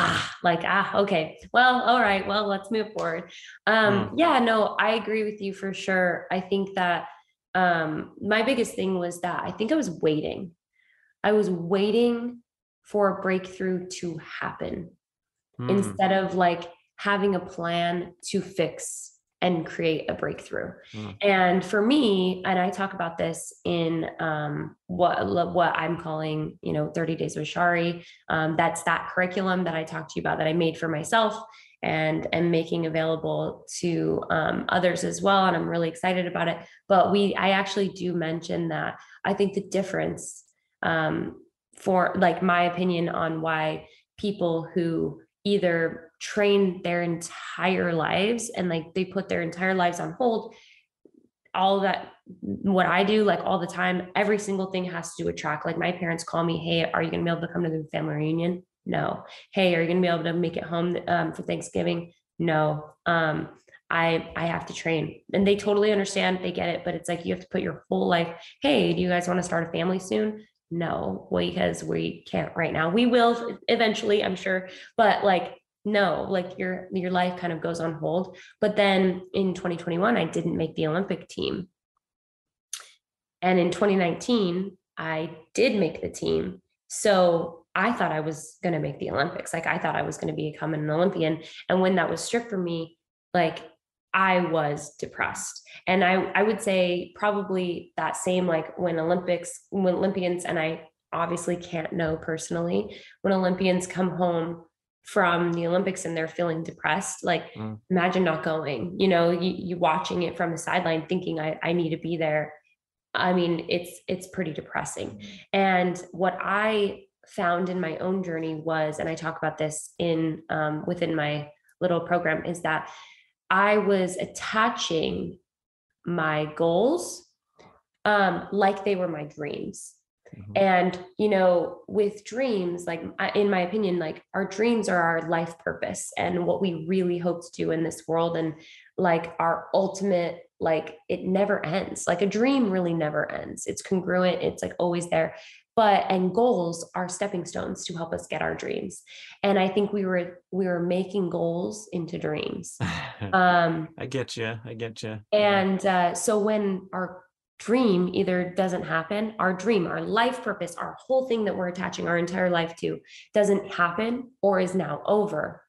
okay, well, all right, well, let's move forward. Yeah, no, I agree with you for sure. I think that my biggest thing was that I think I was waiting. I was waiting for a breakthrough to happen instead of like having a plan to fix and create a breakthrough. And for me, and I talk about this in what I'm calling, 30 Days with Shari. That's that curriculum that I talked to you about that I made for myself and making available to others as well. And I'm really excited about it. But I actually do mention that I think the difference for like my opinion on why people who either train their entire lives and like they put their entire lives on hold, all that, what I do like all the time, every single thing has to do with track. Like my parents call me, hey, are you going to be able to come to the family reunion? No. Hey, are you going to be able to make it home for Thanksgiving? No. I have to train, and they totally understand. They get it, but it's like, you have to put your whole life. Hey, do you guys want to start a family soon? No, because we can't right now. We will eventually, I'm sure, but like, no, like your life kind of goes on hold. But then in 2021, I didn't make the Olympic team. And in 2019, I did make the team. So I thought I was going to make the Olympics. Like I thought I was going to become an Olympian. And when that was stripped from me, like I was depressed. And I would say probably that same, like when Olympians, and I obviously can't know personally, when Olympians come home from the Olympics and they're feeling depressed, like imagine not going, you watching it from the sideline thinking I need to be there. I mean, it's pretty depressing. And what I found in my own journey was, and I talk about this in within my little program, is that I was attaching my goals like they were my dreams. And, with dreams, like in my opinion, like our dreams are our life purpose and what we really hope to do in this world. And like our ultimate, like it never ends. Like a dream really never ends. It's congruent. It's like always there. And goals are stepping stones to help us get our dreams. And I think we were making goals into dreams. I get you. And so when our dream either doesn't happen, our dream, our life purpose, our whole thing that we're attaching our entire life to doesn't happen or is now over,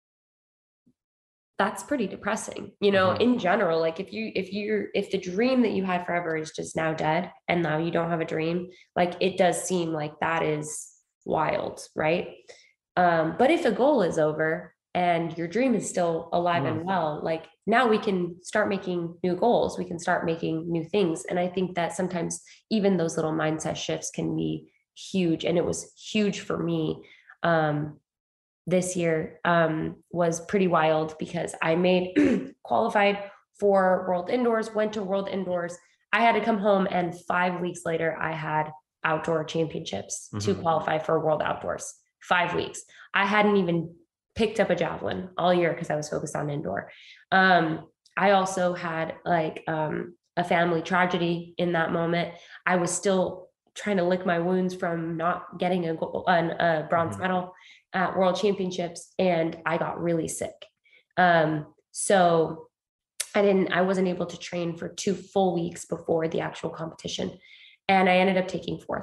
that's pretty depressing, in general. Like if the dream that you had forever is just now dead and now you don't have a dream, like it does seem like that is wild, right? But if a goal is over and your dream is still alive and well, like now we can start making new goals. We can start making new things. And I think that sometimes even those little mindset shifts can be huge. And it was huge for me. This year was pretty wild because I made qualified for World Indoors, went to World Indoors. I had to come home and 5 weeks later, I had outdoor championships to qualify for World Outdoors. 5 weeks. I hadn't even picked up a javelin all year because I was focused on indoor. I also had like a family tragedy in that moment. I was still trying to lick my wounds from not getting a bronze medal at World Championships, and I got really sick. So I wasn't able to train for 2 full weeks before the actual competition. And I ended up taking 4th.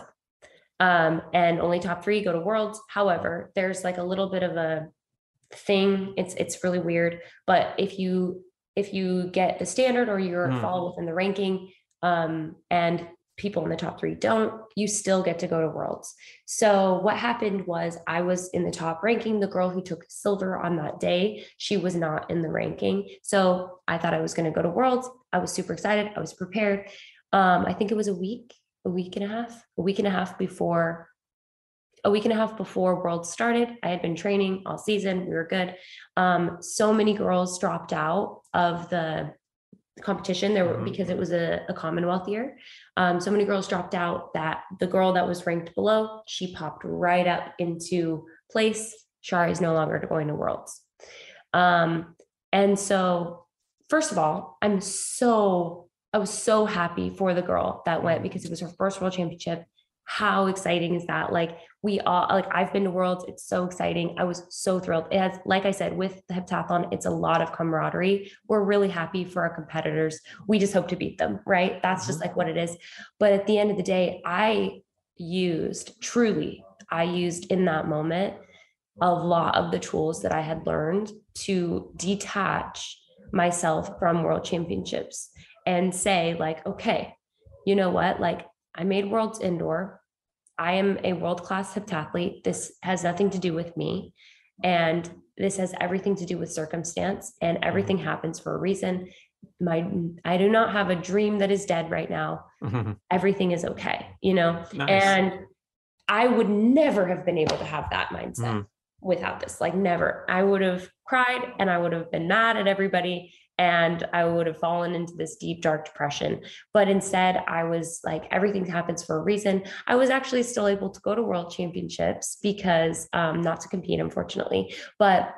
And only top 3 go to Worlds. However, there's like a little bit of a thing. It's really weird. But if you get the standard or you're fall within the ranking, and people in the top 3 don't, you still get to go to Worlds. So what happened was I was in the top ranking. The girl who took silver on that day, she was not in the ranking. So I thought I was going to go to Worlds. I was super excited. I was prepared. I think it was a week and a half before Worlds started. I had been training all season. We were good. So many girls dropped out of the competition there because it was a Commonwealth year. So many girls dropped out that the girl that was ranked below, she popped right up into place. Shari is no longer going to Worlds. And so first of all, I was so happy for the girl that went because it was her first World Championship. How exciting is that? Like I've been to Worlds. It's so exciting. I was so thrilled. It has, like I said, with the heptathlon, it's a lot of camaraderie. We're really happy for our competitors. We just hope to beat them, right? That's just like what it is. But at the end of the day, I used in that moment a lot of the tools that I had learned to detach myself from World Championships and say like, okay, you know what? Like I made Worlds Indoor. I am a world-class heptathlete. This has nothing to do with me. And this has everything to do with circumstance, and everything happens for a reason. I do not have a dream that is dead right now. Everything is okay, Nice. And I would never have been able to have that mindset without this, like never. I would have cried and I would have been mad at everybody. And I would have fallen into this deep, dark depression. But instead, I was like, everything happens for a reason. I was actually still able to go to World Championships because, not to compete, unfortunately, but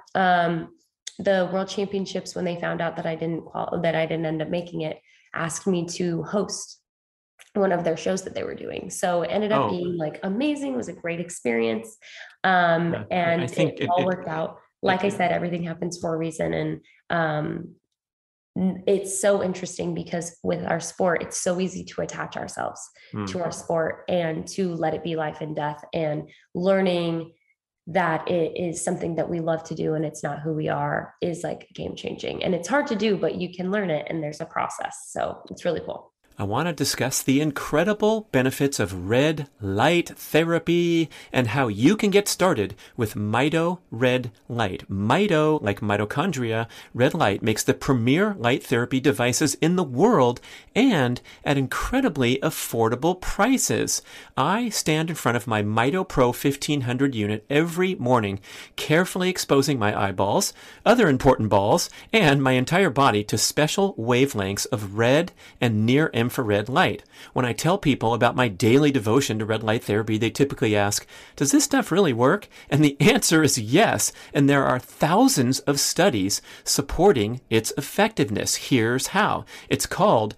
the World Championships, when they found out that I didn't end up making it, asked me to host one of their shows that they were doing. So it ended up being like amazing. It was a great experience. And I think it all worked out. Like I said, everything happens for a reason. And, it's so interesting because with our sport, it's so easy to attach ourselves to our sport and to let it be life and death, and learning that it is something that we love to do and it's not who we are is like game changing. And it's hard to do, but you can learn it and there's a process. So it's really cool. I want to discuss the incredible benefits of red light therapy and how you can get started with Mito Red Light. Mito, like mitochondria, red light makes the premier light therapy devices in the world and at incredibly affordable prices. I stand in front of my Mito Pro 1500 unit every morning, carefully exposing my eyeballs, other important balls, and my entire body to special wavelengths of red and near infrared light. When I tell people about my daily devotion to red light therapy, they typically ask, does this stuff really work? And the answer is yes. And there are thousands of studies supporting its effectiveness. Here's how. It's called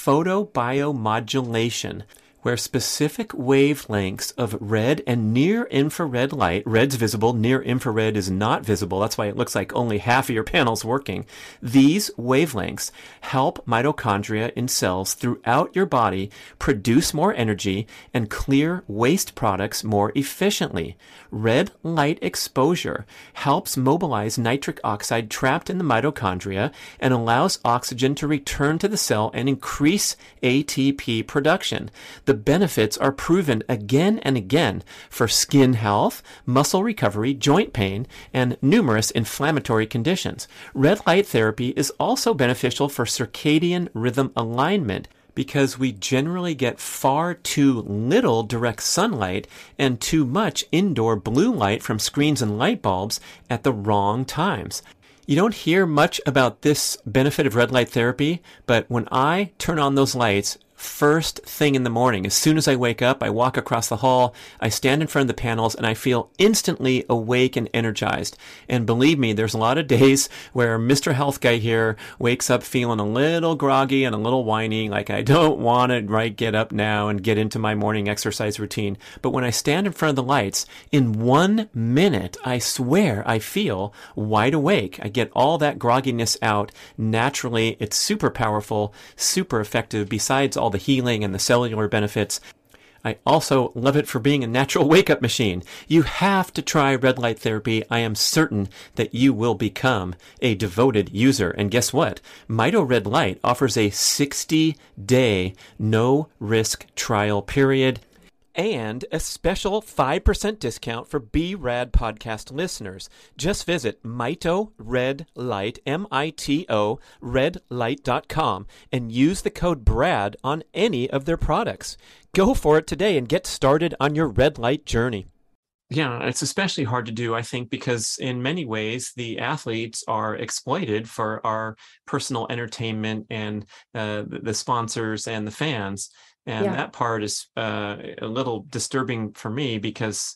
photobiomodulation, where specific wavelengths of red and near infrared light, red's visible, near infrared is not visible, that's why it looks like only half of your panel's working. These wavelengths help mitochondria in cells throughout your body produce more energy and clear waste products more efficiently. Red light exposure helps mobilize nitric oxide trapped in the mitochondria and allows oxygen to return to the cell and increase ATP production. The benefits are proven again and again for skin health, muscle recovery, joint pain, and numerous inflammatory conditions. Red light therapy is also beneficial for circadian rhythm alignment because we generally get far too little direct sunlight and too much indoor blue light from screens and light bulbs at the wrong times. You don't hear much about this benefit of red light therapy, but when I turn on those lights, first thing in the morning, as soon as I wake up, I walk across the hall, I stand in front of the panels, and I feel instantly awake and energized. And believe me, there's a lot of days where Mr. Health Guy here wakes up feeling a little groggy and a little whiny, like I don't want to get up now and get into my morning exercise routine. But when I stand in front of the lights, in 1 minute, I swear I feel wide awake. I get all that grogginess out naturally. It's super powerful, super effective, besides all the healing and the cellular benefits. I also love it for being a natural wake-up machine. You have to try red light therapy. I am certain that you will become a devoted user. And guess what? Mito Red Light offers a 60-day no-risk trial period and a special 5% discount for B-Rad podcast listeners. Just visit Mito Red Light, M-I-T-O, redlight.com, and use the code BRAD on any of their products. Go for it today and get started on your red light journey. Yeah, it's especially hard to do, I think, because in many ways, the athletes are exploited for our personal entertainment and the sponsors and the fans. And that part is a little disturbing for me because,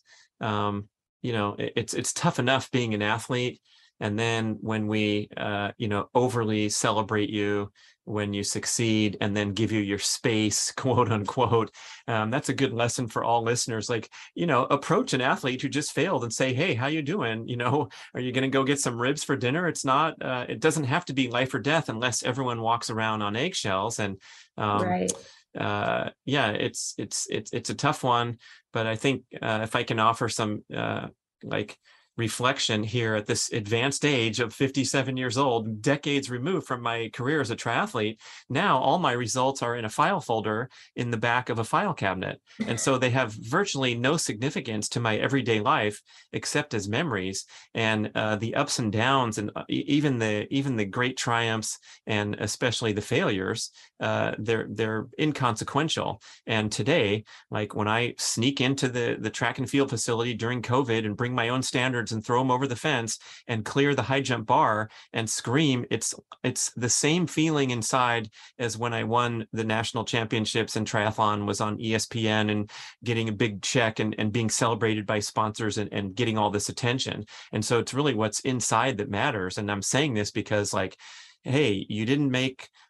it's tough enough being an athlete. And then when we, overly celebrate you when you succeed and then give you your space, quote unquote, that's a good lesson for all listeners. Like, approach an athlete who just failed and say, hey, how you doing? Are you going to go get some ribs for dinner? It's not, it doesn't have to be life or death unless everyone walks around on eggshells. And, Right. it's a tough one, but I think if I can offer some reflection here at this advanced age of 57 years old, decades removed from my career as a triathlete, now all my results are in a file folder in the back of a file cabinet. And so they have virtually no significance to my everyday life except as memories. And the ups and downs and even the great triumphs and especially the failures, they're inconsequential. And today, like when I sneak into the track and field facility during COVID and bring my own standards and throw them over the fence and clear the high jump bar and scream, it's the same feeling inside as when I won the national championships and triathlon was on ESPN and getting a big check and being celebrated by sponsors and getting all this attention. And so it's really what's inside that matters. And I'm saying this because hey, you didn't make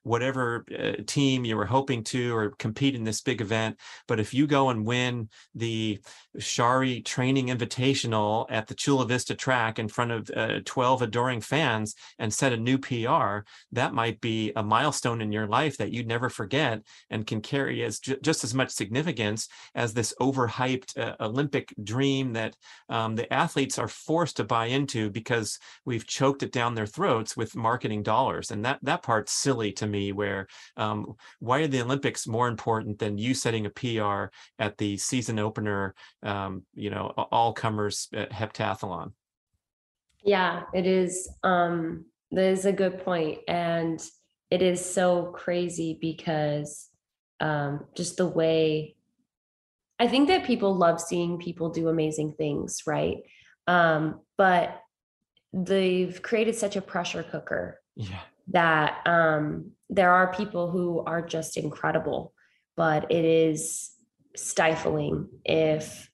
whatever team you were hoping to, or compete in this big event. But if you go and win the Shari Training Invitational at the Chula Vista track in front of 12 adoring fans and set a new PR, that might be a milestone in your life that you'd never forget, and can carry as just as much significance as this overhyped Olympic dream that the athletes are forced to buy into because we've choked it down their throats with marketing dollars. And that part's silly to me, where why are the Olympics more important than you setting a PR at the season opener, all comers heptathlon? Yeah, it is. That is a good point. And it is so crazy because just the way, I think that people love seeing people do amazing things, right? But they've created such a pressure cooker that there are people who are just incredible, but it is stifling if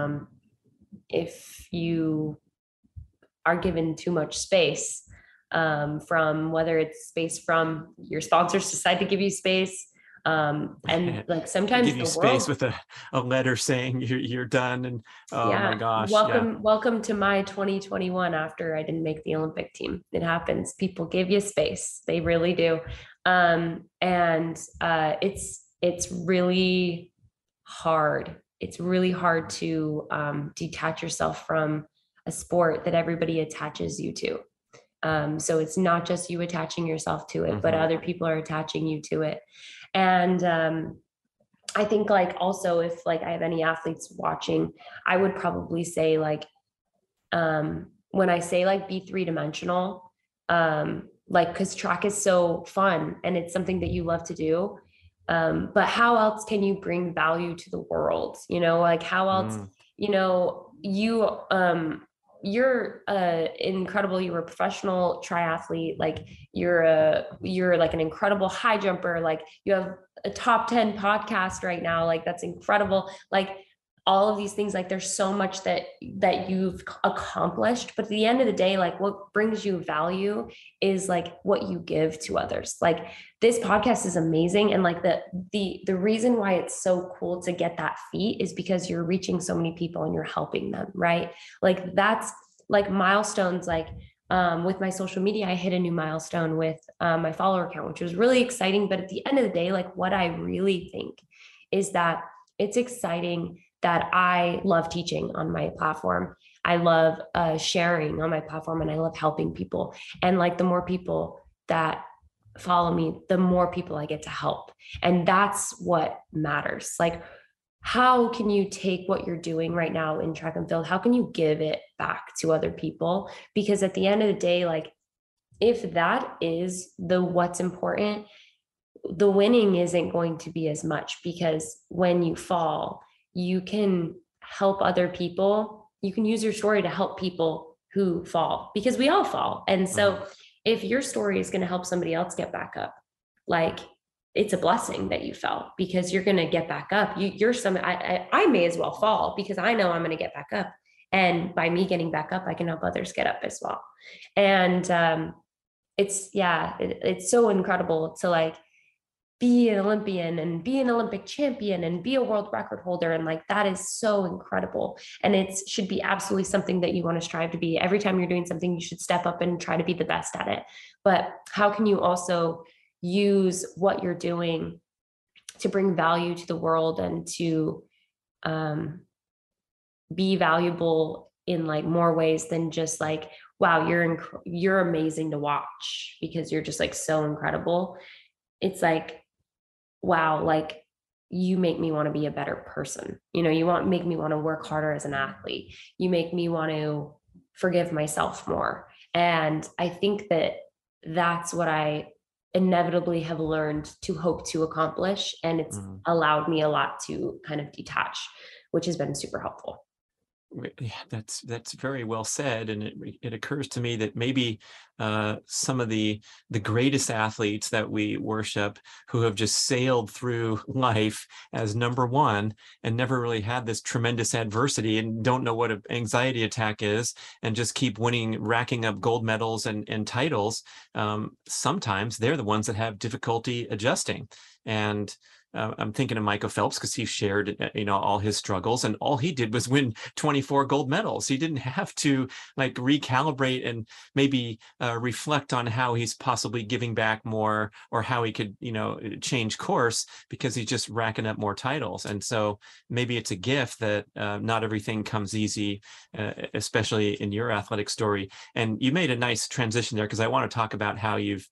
you are given too much space, from whether it's space from your sponsors decide to give you space. And like sometimes give you space with a letter saying you're done. And my gosh. Welcome to my 2021 after I didn't make the Olympic team. It happens. People give you space. They really do. It's really hard. It's really hard to detach yourself from a sport that everybody attaches you to. So it's not just you attaching yourself to it, but other people are attaching you to it. And I think like also if like I have any athletes watching, I would probably say like, when I say like be 3-dimensional, like, cause track is so fun and it's something that you love to do. But how else can you bring value to the world? Like how else, you're incredible. You were a professional triathlete. Like you're like an incredible high jumper. Like you have a top 10 podcast right now. Like that's incredible. Like all of these things, like there's so much that you've accomplished, but at the end of the day, like what brings you value is like what you give to others. Like this podcast is amazing. And like the reason why it's so cool to get that feat is because you're reaching so many people and you're helping them. Right. Like that's like milestones. Like with my social media, I hit a new milestone with my follower count, which was really exciting. But at the end of the day, like what I really think is that it's exciting that I love teaching on my platform. I love sharing on my platform, and I love helping people. And like the more people that follow me, the more people I get to help. And that's what matters. Like, how can you take what you're doing right now in track and field? How can you give it back to other people? Because at the end of the day, like if that is what's important, the winning isn't going to be as much, because when you fall, you can help other people. You can use your story to help people who fall, because we all fall. And so if your story is going to help somebody else get back up, like it's a blessing that you fell, because you're going to get back up. I may as well fall because I know I'm going to get back up. And by me getting back up, I can help others get up as well. And it's so incredible to like be an Olympian and be an Olympic champion and be a world record holder. And like, that is so incredible. And it should be absolutely something that you want to strive to be. Every time you're doing something, you should step up and try to be the best at it. But how can you also use what you're doing to bring value to the world and to be valuable in like more ways than just like, wow, you're amazing to watch because you're just like so incredible. It's like, wow, like you make me want to be a better person. You make me want to work harder as an athlete. You make me want to forgive myself more. And I think that that's what I inevitably have learned to hope to accomplish. And it's allowed me a lot to kind of detach, which has been super helpful. Yeah, that's very well said, and it occurs to me that maybe some of the greatest athletes that we worship, who have just sailed through life as number one and never really had this tremendous adversity and don't know what an anxiety attack is, and just keep winning, racking up gold medals and titles. Sometimes they're the ones that have difficulty adjusting, and I'm thinking of Michael Phelps because he shared, all his struggles, and all he did was win 24 gold medals. He didn't have to like recalibrate and maybe reflect on how he's possibly giving back more, or how he could, change course, because he's just racking up more titles. And so maybe it's a gift that not everything comes easy, especially in your athletic story. And you made a nice transition there, because I want to talk about how you've,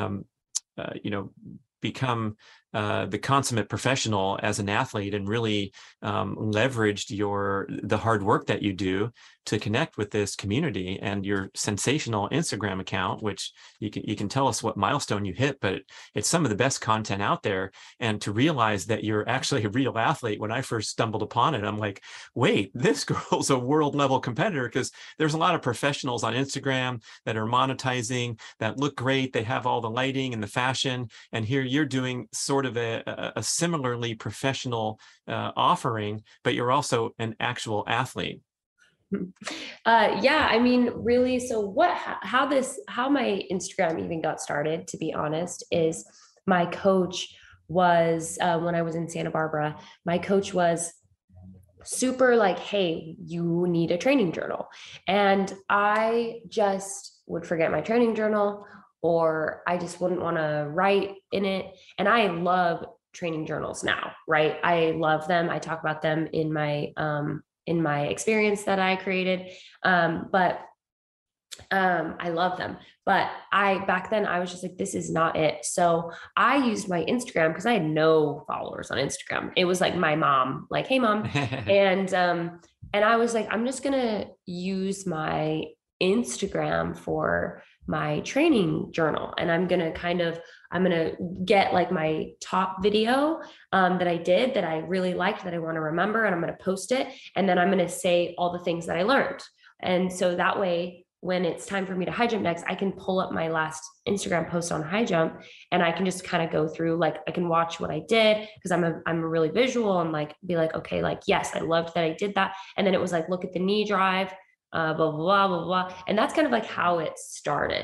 become the consummate professional as an athlete, and really leveraged the hard work that you do to connect with this community, and your sensational Instagram account, which you can tell us what milestone you hit, but it's some of the best content out there. And to realize that you're actually a real athlete, when I first stumbled upon it, I'm like, wait, this girl's a world level competitor, because there's a lot of professionals on Instagram that are monetizing, that look great, they have all the lighting and the fashion, and here you're doing sort of a similarly professional offering, but you're also an actual athlete. Yeah, I mean, really. So how my Instagram even got started, to be honest, is my coach was, when I was in Santa Barbara, my coach was super like, hey, you need a training journal. And I just would forget my training journal, or I just wouldn't want to write in it. And I love training journals now, right? I love them. I talk about them in my experience that I created. But I love them. But back then I was just like, this is not it. So I used my Instagram, because I had no followers on Instagram. It was like my mom, like, hey mom. And I was like, I'm just gonna use my Instagram for my training journal. And I'm gonna get like my top video that I did, that I really liked, that I want to remember, and I'm going to post it. And then I'm going to say all the things that I learned. And so that way, when it's time for me to high jump next, I can pull up my last Instagram post on high jump, and I can just kind of go through, like, I can watch what I did, because I'm a really visual, and like be like, okay, like, yes, I loved that I did that. And then it was like, look at the knee drive, blah, blah, blah, blah, blah. And that's kind of like how it started.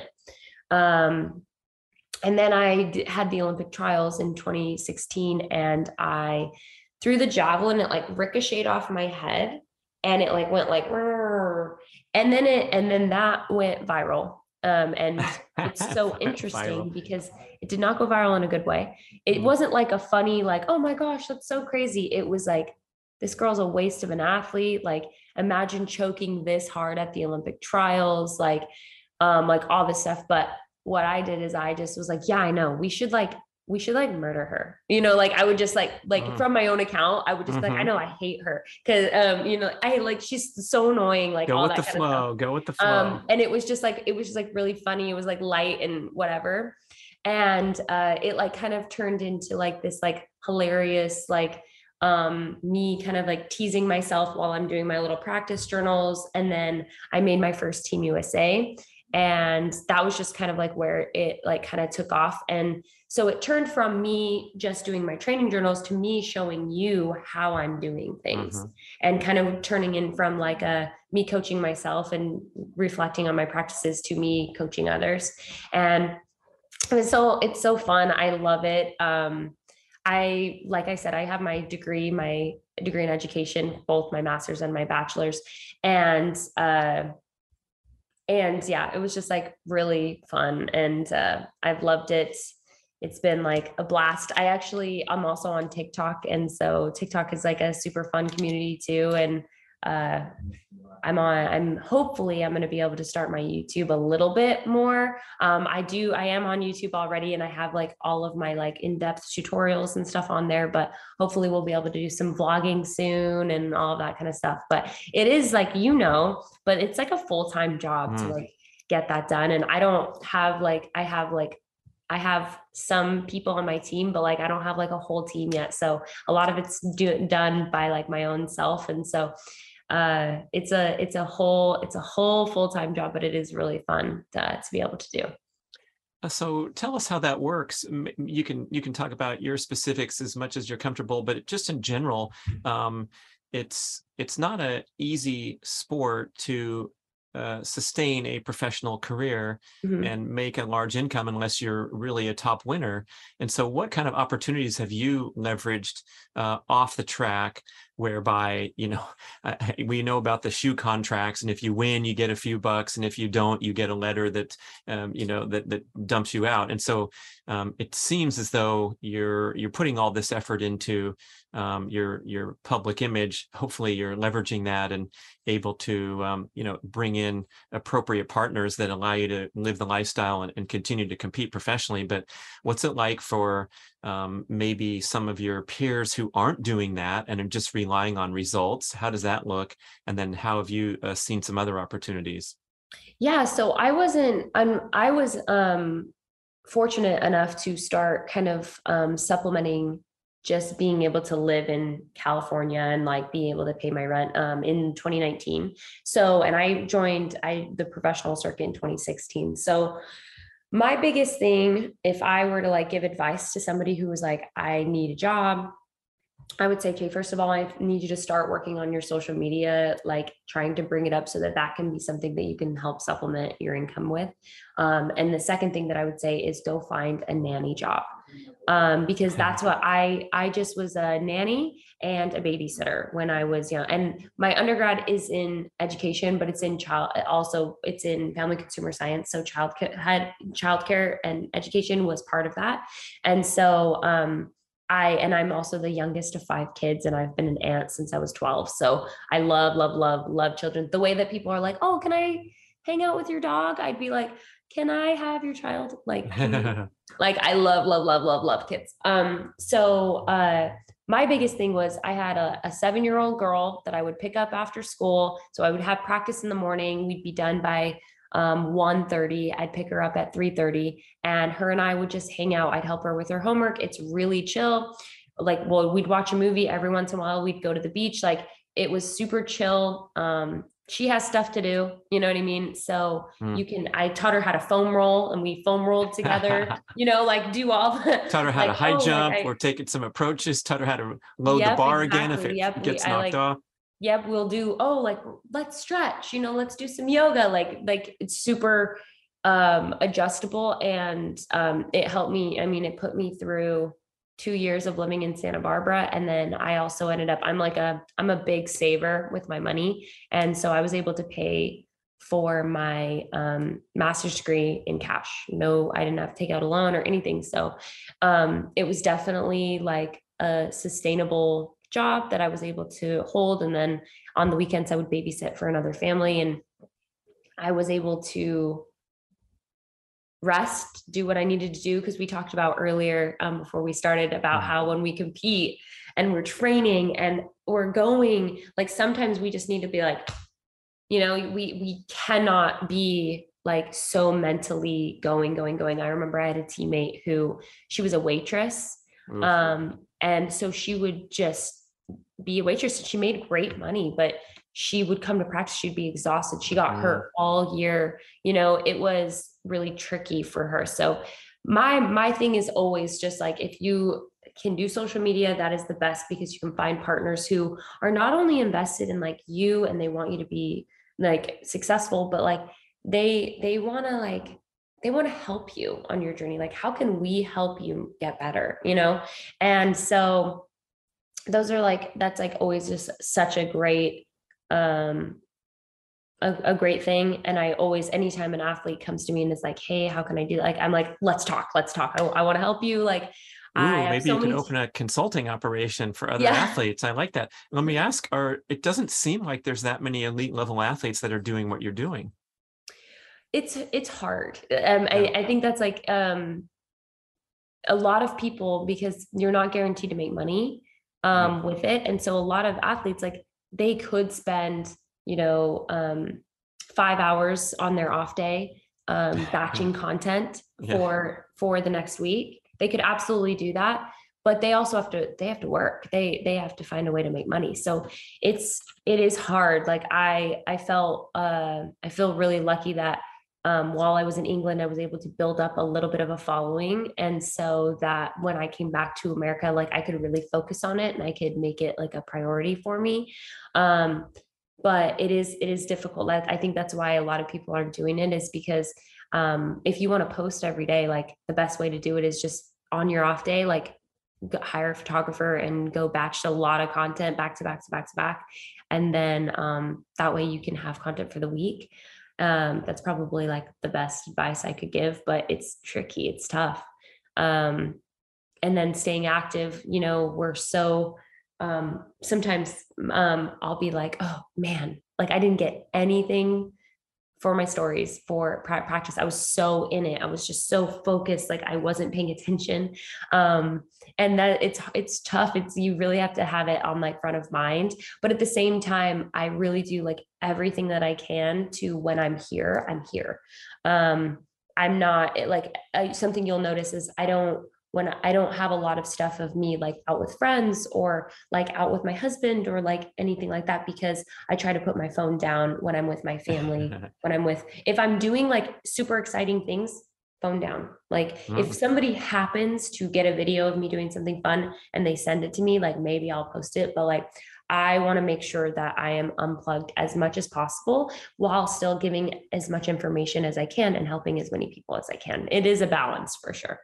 And then I had the Olympic trials in 2016, and I threw the javelin. It like ricocheted off my head, and it like went like, and then that went viral. And it's so interesting because it did not go viral in a good way. It wasn't like a funny, like, oh my gosh, that's so crazy. It was like, this girl's a waste of an athlete. Like, imagine choking this hard at the Olympic trials, like all this stuff. But what I did is I just was like, yeah, I know, we should murder her. Like I would just like from my own account, I would just like, I know, I hate her. Cause, I like, she's so annoying, like go all with that the kind flow, of go with the flow. And it was just like really funny. It was like light and whatever. And it like kind of turned into like this like hilarious, like me kind of like teasing myself while I'm doing my little practice journals. And then I made my first Team USA. And that was just kind of like where it like kind of took off. And so it turned from me just doing my training journals to me showing you how I'm doing things, and kind of turning in from like me coaching myself and reflecting on my practices to me coaching others. And it's so fun. I love it. Like I said, I have my degree in education, both my master's and my bachelor's. And yeah, it was just like really fun, and I've loved it. It's been like a blast. I'm also on TikTok, and so TikTok is like a super fun community too. And hopefully I'm going to be able to start my YouTube a little bit more. I am on YouTube already, and I have like all of my like in-depth tutorials and stuff on there, but hopefully we'll be able to do some vlogging soon and all of that kind of stuff. But it is like, but it's like a full-time job to like get that done. And I don't have like, I have some people on my team, but like, I don't have like a whole team yet. So a lot of it's done by like my own self. And so it's a whole full-time job, but it is really fun to be able to do. So tell us how that works. You can talk about your specifics as much as you're comfortable, but just in general, it's not an easy sport to sustain a professional career Mhm. and make a large income unless you're really a top winner. And so, what kind of opportunities have you leveraged off the track, whereby we know about the shoe contracts, and if you win, you get a few bucks, and if you don't, you get a letter that that dumps you out. And so, it seems as though you're putting all this effort into your public image. Hopefully, you're leveraging that and able to bring in appropriate partners that allow you to live the lifestyle and continue to compete professionally. But what's it like for maybe some of your peers who aren't doing that and are just relying on results? How does that look? And then how have you seen some other opportunities? Yeah, so I was fortunate enough to start kind of supplementing just being able to live in California and like being able to pay my rent in 2019. So, and I joined the professional circuit in 2016. So my biggest thing, if I were to like give advice to somebody who was like, I need a job, I would say, okay, first of all, I need you to start working on your social media, like trying to bring it up so that that can be something that you can help supplement your income with. And the second thing that I would say is go find a nanny job. Because that's what I just was a nanny and a babysitter when I was young. And my undergrad is in education, but it's in it's in family consumer science. So childcare and education was part of that. And so, I'm also the youngest of 5 kids, and I've been an aunt since I was 12. So I love, love, love, love children. The way that people are like, oh, can I hang out with your dog? I'd be like, can I have your child? Like, like I love, love, love, love, love kids. My biggest thing was I had a 7-year-old girl that I would pick up after school. So I would have practice in the morning. We'd be done by 1:30. I'd pick her up at 3:30, and her and I would just hang out. I'd help her with her homework. It's really chill. Like, well, we'd watch a movie every once in a while. We'd go to the beach. Like, it was super chill. She has stuff to do, you know what I mean? So I taught her how to foam roll, and we foam rolled together, like do all the, Taught her how like, to high oh, jump like or taking some approaches, taught her how to load the yep, bar again if exactly. it gets knocked off. Yep, we'll do, oh, like, let's stretch, let's do some yoga. Like it's super adjustable. And it helped me. I mean, it put me through 2 years of living in Santa Barbara. And then I also ended up, I'm a big saver with my money. And so I was able to pay for my master's degree in cash. No, I didn't have to take out a loan or anything. So it was definitely like a sustainable job that I was able to hold. And then on the weekends, I would babysit for another family, and I was able to rest, do what I needed to do. Because we talked about earlier before we started about how when we compete and we're training and we're going, like sometimes we just need to be like, we cannot be like so mentally going. I remember I had a teammate who, she was a waitress. And so she would just be a waitress. She made great money, but she would come to practice, she'd be exhausted. She got hurt all year. It was really tricky for her. So my thing is always just like, if you can do social media, that is the best, because you can find partners who are not only invested in like you and they want you to be like successful, but like they want to help you on your journey. Like, how can we help you get better? And so those are like, that's like always just such a great a great thing. And I always, anytime an athlete comes to me and is like, hey, how can I do that? Like, I'm like, let's talk. I want to help you. Like, maybe you can open a consulting operation for other athletes. I like that. Let me ask, it doesn't seem like there's that many elite level athletes that are doing what you're doing. It's hard. I think that's like a lot of people, because you're not guaranteed to make money with it. And so a lot of athletes, like, they could spend 5 hours on their off day batching content for the next week. They could absolutely do that. but they also they have to work. They have to find a way to make money. So it is hard. Like I feel really lucky that while I was in England, I was able to build up a little bit of a following. And so that when I came back to America, like I could really focus on it and I could make it like a priority for me. But it is difficult. I think that's why a lot of people aren't doing it, is because if you want to post every day, like the best way to do it is just on your off day, like hire a photographer and go batch a lot of content back to back to back to back. And then that way you can have content for the week. That's probably like the best advice I could give, but it's tricky. It's tough. And then staying active, you know, we're so, sometimes I'll be like, oh man, like I didn't get anything for my stories for practice. I was so in it. I was just so focused. Like I wasn't paying attention. And that it's tough. You really have to have it on like front of mind, but at the same time, I really do like everything that I can to, when I'm here, I'm here. I'm not like something you'll notice is when I don't have a lot of stuff of me like out with friends or like out with my husband or like anything like that, because I try to put my phone down when I'm with my family, if I'm doing like super exciting things, phone down. Like if somebody happens to get a video of me doing something fun and they send it to me, like maybe I'll post it, but like I want to make sure that I am unplugged as much as possible while still giving as much information as I can and helping as many people as I can. It is a balance for sure.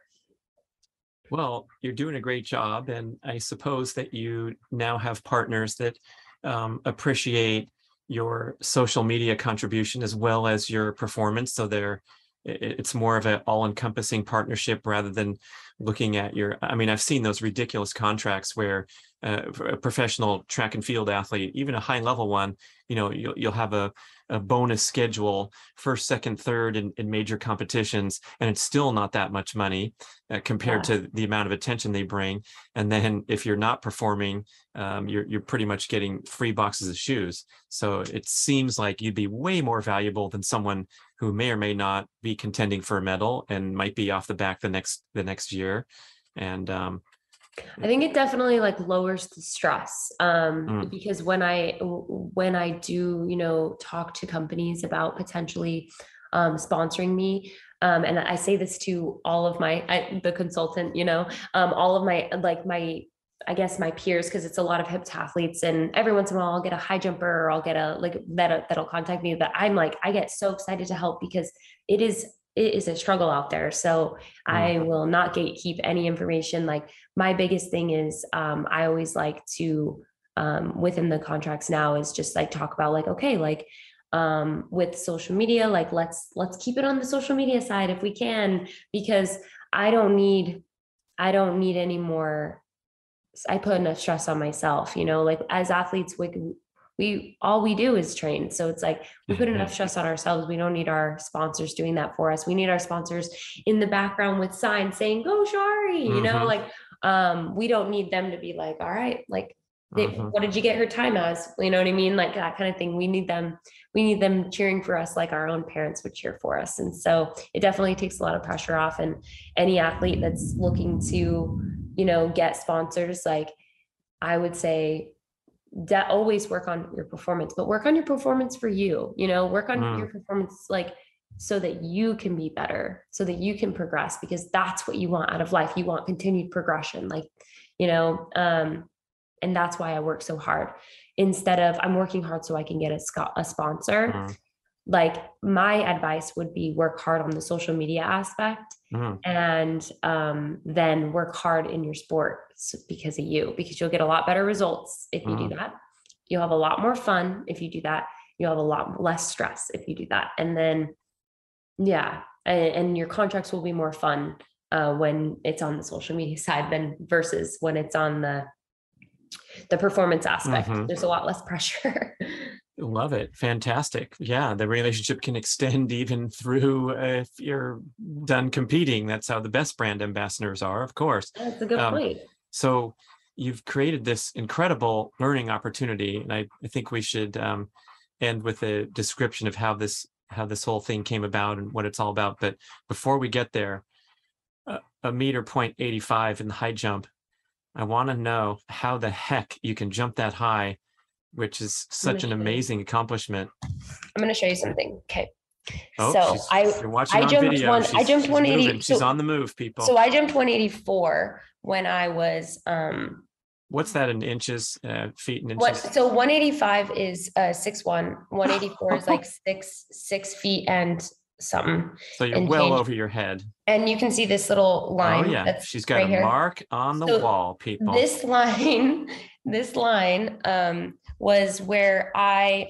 Well, you're doing a great job, and I suppose that you now have partners that appreciate your social media contribution as well as your performance. So it's more of an all-encompassing partnership rather than looking at I mean, I've seen those ridiculous contracts where a professional track and field athlete, even a high-level one, you know, you'll have a bonus schedule, first, second, third in major competitions, and it's still not that much money compared to the amount of attention they bring. And then if you're not performing, you're pretty much getting free boxes of shoes. So it seems like you'd be way more valuable than someone who may or may not be contending for a medal and might be off the back the next year. And I think it definitely like lowers the stress because when I do, you know, talk to companies about potentially sponsoring me, and I say this to all of the consultant, you know, all of my I guess my peers, because it's a lot of heptathletes, and every once in a while I'll get a high jumper or I'll get a like that'll contact me. But I'm like, I get so excited to help because it is a struggle out there. So I will not gatekeep any information. Like my biggest thing is I always like to within the contracts now is just like talk about like, okay, like with social media, like let's keep it on the social media side if we can, because I don't need any more. I put enough stress on myself, you know, like as athletes, we all we do is train. So it's like we put enough stress on ourselves. We don't need our sponsors doing that for us. We need our sponsors in the background with signs saying, go Shari, you know, like we don't need them to be like, all right, like what did you get her time as? You know what I mean? Like that kind of thing. We need them cheering for us like our own parents would cheer for us. And so it definitely takes a lot of pressure off. And any athlete that's looking to, you know, get sponsors, like I would say that always work on your performance, but work on your performance for you, you know, work on your performance, like so that you can be better, so that you can progress, because that's what you want out of life. You want continued progression, like, you know, and that's why I work so hard. Instead of I'm working hard so I can get a sponsor. Like my advice would be work hard on the social media aspect and then work hard in your sport because you'll get a lot better results if you do that. You'll have a lot more fun if you do that. You'll have a lot less stress if you do that. And then, and your contracts will be more fun when it's on the social media side than versus when it's on the performance aspect. There's a lot less pressure. Love it. Fantastic. Yeah, the relationship can extend even through if you're done competing. That's how the best brand ambassadors are, of course. That's a good point. So you've created this incredible learning opportunity, and I think we should end with a description of how this whole thing came about and what it's all about. But before we get there, a meter .85 in the high jump, I want to know how the heck you can jump that high, which is such an amazing accomplishment. I'm going to show you something. Okay. Oh, so you're watching I on jumped video. I jumped she's 180. moving. She's on the move, people. So I jumped 184 when I was, what's that in inches, feet and inches? so 185 is 6'1", 184 is like 6 feet and something. So you're well over your head. And you can see this little line. Oh yeah, that's she's got right a mark on the wall, people. This line was where I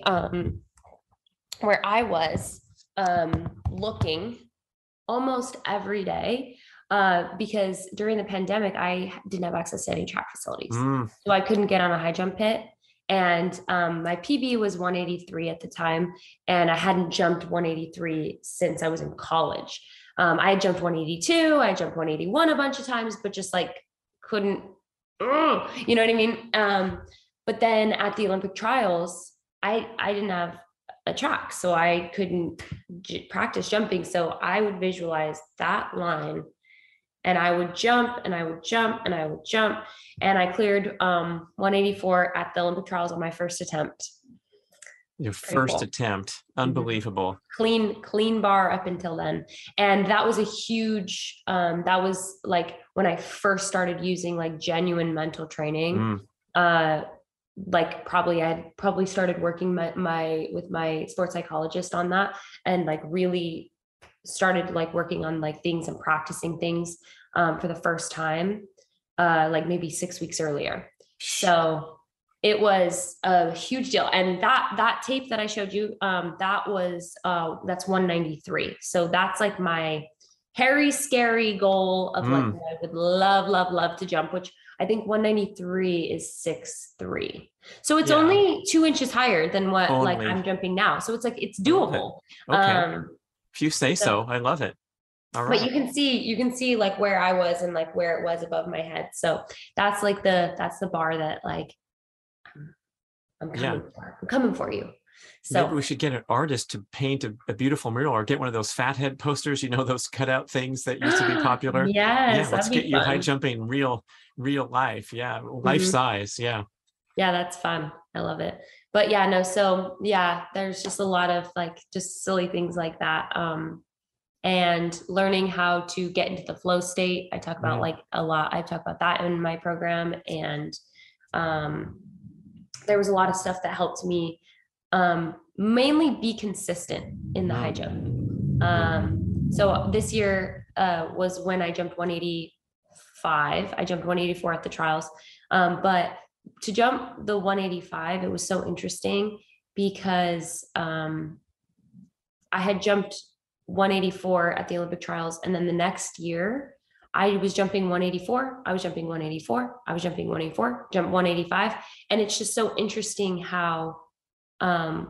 was looking almost every day because during the pandemic, I didn't have access to any track facilities. So I couldn't get on a high jump pit. And my PB was 183 at the time. And I hadn't jumped 183 since I was in college. I had jumped 182, I jumped 181 a bunch of times, but just like couldn't, you know what I mean? But then at the Olympic trials, I didn't have a track, so I couldn't practice jumping. So I would visualize that line and I would jump and I would jump and I would jump. And I cleared 184 at the Olympic trials on my first attempt. Your first attempt. Unbelievable. Clean bar up until then. And that was a huge, that was like when I first started using like genuine mental training. Like I probably started working with my sports psychologist on that, and like really started like working on like things and practicing things for the first time, like maybe 6 weeks earlier. So it was a huge deal. And that tape that I showed you, that's 193. So that's like my hairy, scary goal of like, I would love to jump, which I think 193 is 6'3". So it's only 2 inches higher than what like I'm jumping now. So it's like, it's doable. Okay. If you say so, I love it. All right. But you can see like where I was and like where it was above my head. So that's like that's the bar that like, I'm coming for you. So maybe we should get an artist to paint a beautiful mural, or get one of those fathead posters, those cutout things that used to be popular. Yes, let's get you high jumping real life. Yeah. Life size. Yeah. Yeah, that's fun. I love it. But yeah, no. So yeah, there's just a lot of like just silly things like that. And learning how to get into the flow state. I talk about like a lot. I talk about that in my program. And there was a lot of stuff that helped me mainly be consistent in the high jump. So this year was when I jumped 185. I jumped 184 at the trials. But to jump the 185, it was so interesting because I had jumped 184 at the Olympic trials. And then the next year I was jumping 184. I was jumping 184. I was jumping 184, jump 185. And it's just so interesting how I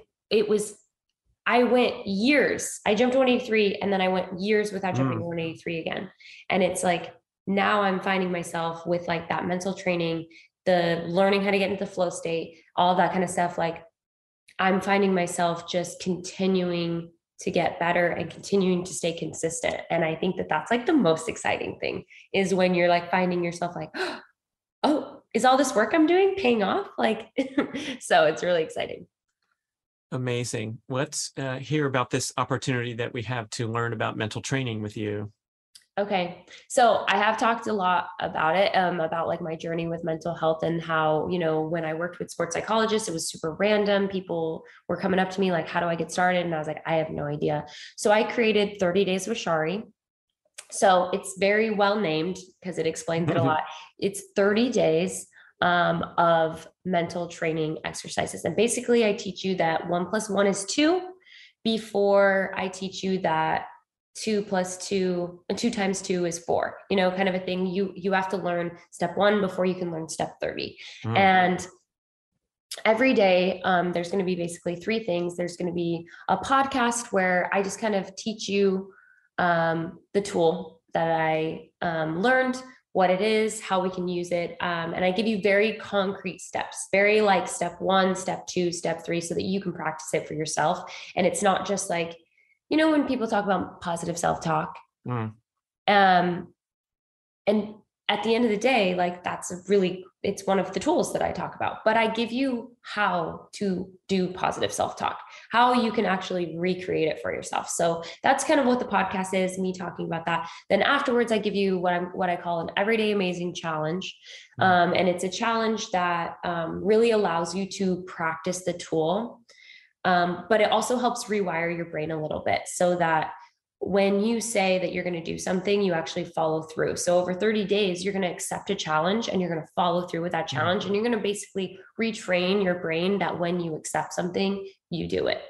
went years. I jumped 183 and then I went years without jumping 183 again. And it's like, now I'm finding myself with like that mental training, the learning how to get into the flow state, all that kind of stuff. Like I'm finding myself just continuing to get better and continuing to stay consistent. And I think that that's like the most exciting thing, is when you're like finding yourself like, oh, is all this work I'm doing paying off? Like, so it's really exciting. Amazing. Let's hear about this opportunity that we have to learn about mental training with you. Okay. So I have talked a lot about it, about like my journey with mental health and how, when I worked with sports psychologists, it was super random. People were coming up to me like, how do I get started? And I was like, I have no idea. So I created 30 Days with Shari. So it's very well named because it explains it a lot. It's 30 days of mental training exercises. And basically I teach you that 1 + 1 is 2 before I teach you that 2 + 2 and 2 × 2 is 4, kind of a thing. You have to learn step 1 before you can learn step 30. And every day, there's going to be basically 3 things. There's going to be a podcast where I just kind of teach you the tool that I learned, what it is, how we can use it. And I give you very concrete steps, very like step 1, step 2, step 3, so that you can practice it for yourself. And it's not just like, when people talk about positive self-talk, and at the end of the day, like it's one of the tools that I talk about, but I give you how to do positive self-talk, how you can actually recreate it for yourself. So that's kind of what the podcast is, me talking about that. Then afterwards, I give you what I call an everyday amazing challenge. And it's a challenge that really allows you to practice the tool. But it also helps rewire your brain a little bit so that when you say that you're going to do something, you actually follow through. So over 30 days, you're going to accept a challenge and you're going to follow through with that challenge. And you're going to basically retrain your brain that when you accept something, you do it.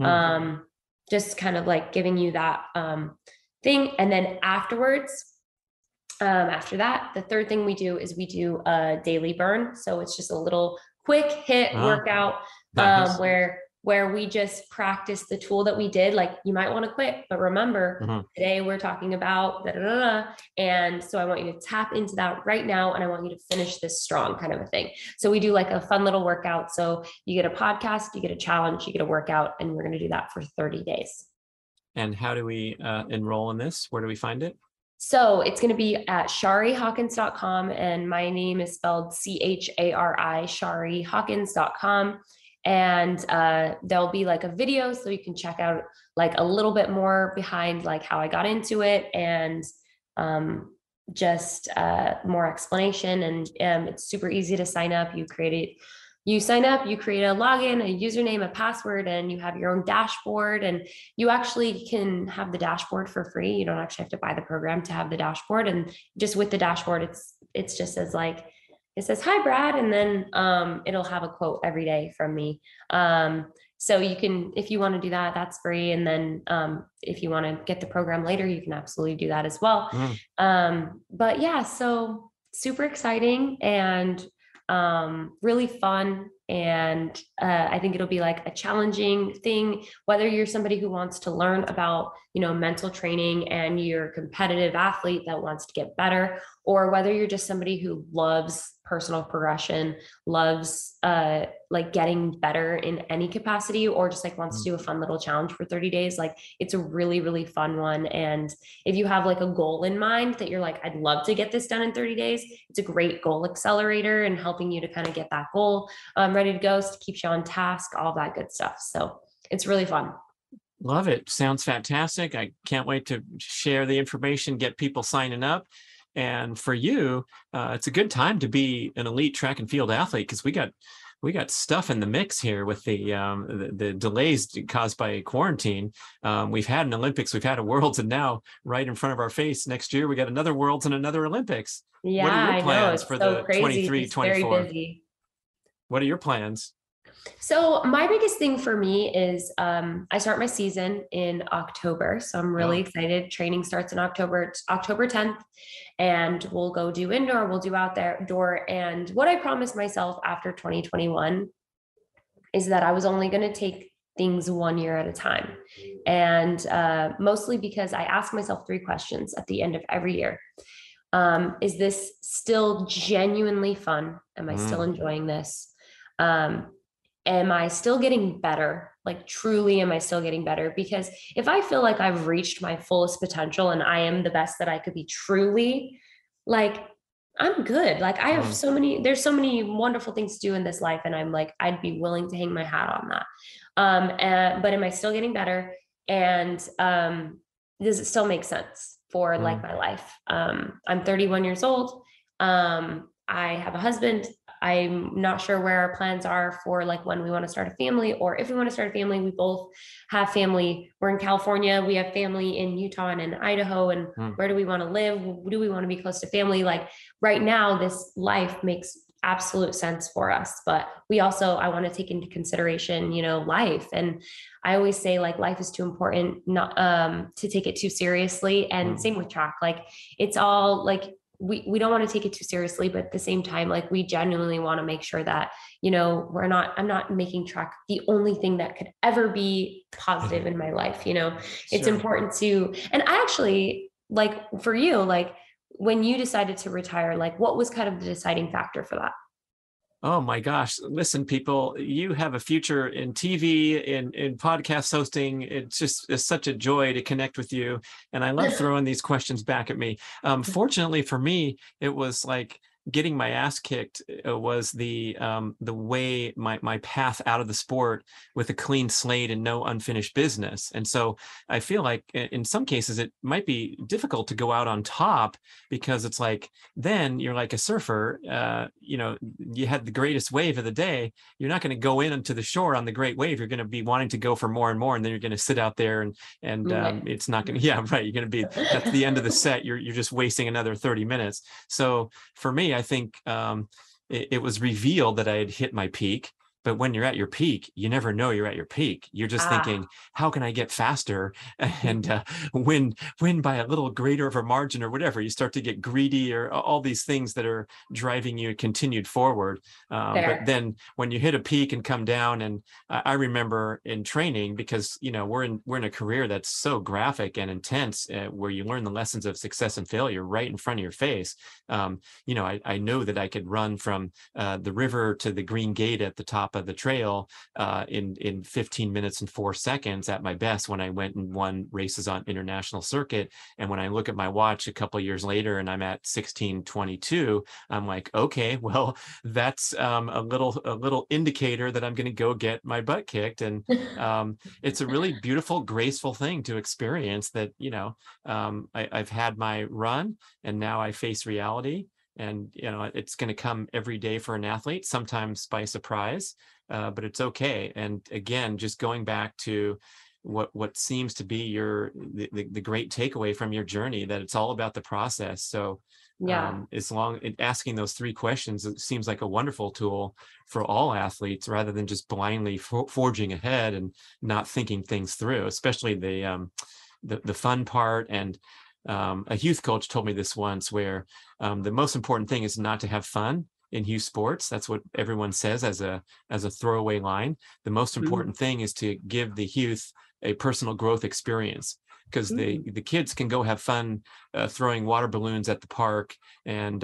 Just kind of like giving you that thing. And then afterwards, after that, the third thing we do is we do a daily burn. So it's just a little quick hit workout where we just practice the tool that we did. Like, you might want to quit, but remember, today we're talking about and so I want you to tap into that right now. And I want you to finish this strong, kind of a thing. So we do like a fun little workout. So you get a podcast, you get a challenge, you get a workout, and we're going to do that for 30 days. And how do we enroll in this? Where do we find it? So it's going to be at sharihawkins.com, and my name is spelled CHARI, sharihawkins.com. And there'll be like a video so you can check out like a little bit more behind like how I got into it, and just more explanation. And it's super easy to sign up. You sign up, you create a login, a username, a password, and you have your own dashboard, and you actually can have the dashboard for free. You don't actually have to buy the program to have the dashboard. And just with the dashboard, it's just as like, it says, "Hi, Brad." And then it'll have a quote every day from me. So you can, if you want to do that, that's free. And then if you want to get the program later, you can absolutely do that as well. But yeah, so super exciting and really fun. And I think it'll be like a challenging thing, whether you're somebody who wants to learn about, mental training and you're a competitive athlete that wants to get better, or whether you're just somebody who loves personal progression, loves like getting better in any capacity, or just like wants to do a fun little challenge for 30 days. Like, it's a really, really fun one. And if you have like a goal in mind that you're like, I'd love to get this done in 30 days, it's a great goal accelerator and helping you to kind of get that goal ready to go, so keeps you on task, all that good stuff. So it's really fun. Love it. Sounds fantastic. I can't wait to share the information, get people signing up. And for you, it's a good time to be an elite track and field athlete, because we got stuff in the mix here with the delays caused by quarantine. We've had an Olympics, we've had a Worlds, and now right in front of our face next year, we got another Worlds and another Olympics. Yeah, what are your plans for the crazy. 23, it's 24? Very busy. What are your plans? So my biggest thing for me is I start my season in October. So I'm really excited. Training starts in October. It's October 10th. And we'll go do indoor, we'll do outdoor. And what I promised myself after 2021 is that I was only going to take things 1 year at a time. And mostly because I ask myself 3 questions at the end of every year. Is this still genuinely fun? Am I still enjoying this? Am I still getting better? Like, truly, am I still getting better? Because if I feel like I've reached my fullest potential and I am the best that I could be, truly, like, I'm good. Like, I have there's so many wonderful things to do in this life. And I'm like, I'd be willing to hang my hat on that. But am I still getting better? And does it still make sense for like my life? I'm 31 years old. I have a husband. I'm not sure where our plans are for like when we want to start a family, or if we want to start a family. We both have family. We're in California. We have family in Utah and in Idaho. And where do we want to live? Do we want to be close to family? Like, right now, this life makes absolute sense for us. But I want to take into consideration, life. And I always say, like, life is too important not to take it too seriously. And same with track. Like, it's all like, we don't want to take it too seriously, but at the same time, like, we genuinely want to make sure that, I'm not making track the only thing that could ever be positive in my life. It's important to, and I actually, like, for you, like, when you decided to retire, like, what was kind of the deciding factor for that? Oh my gosh. Listen, people, you have a future in TV, in podcast hosting. It's such a joy to connect with you. And I love throwing these questions back at me. Fortunately for me, it was like getting my ass kicked was the way my path out of the sport with a clean slate and no unfinished business. And so I feel like in some cases it might be difficult to go out on top, because it's like, then you're like a surfer, you had the greatest wave of the day. You're not going to go in onto the shore on the great wave. You're going to be wanting to go for more and more, and then you're going to sit out there and Right. it's not going to, yeah, right. You're going to be, that's the end of the set. You're just wasting another 30 minutes. So for me, I think it was revealed that I had hit my peak. But when you're at your peak, you never know you're at your peak. You're just thinking, how can I get faster and win by a little greater of a margin or whatever? You start to get greedy, or all these things that are driving you continued forward. But then when you hit a peak and come down, and I remember in training, because we're in a career that's so graphic and intense, where you learn the lessons of success and failure right in front of your face. I know that I could run from the river to the Green Gate at the top of the trail in 15 minutes and 4 seconds at my best, when I went and won races on international circuit. And when I look at my watch a couple of years later and I'm at 16:22, I'm like, okay, well, that's a little indicator that I'm going to go get my butt kicked. And it's a really beautiful, graceful thing to experience, that I've had my run and now I face reality. And it's going to come every day for an athlete, sometimes by surprise, but it's okay. And again, just going back to what seems to be the great takeaway from your journey, that it's all about the process. So asking those 3 questions, it seems like a wonderful tool for all athletes, rather than just blindly forging ahead and not thinking things through, especially the fun part. And a youth coach told me this once, where the most important thing is not to have fun in youth sports. That's what everyone says as a throwaway line. The most important thing is to give the youth a personal growth experience, because the kids can go have fun throwing water balloons at the park, and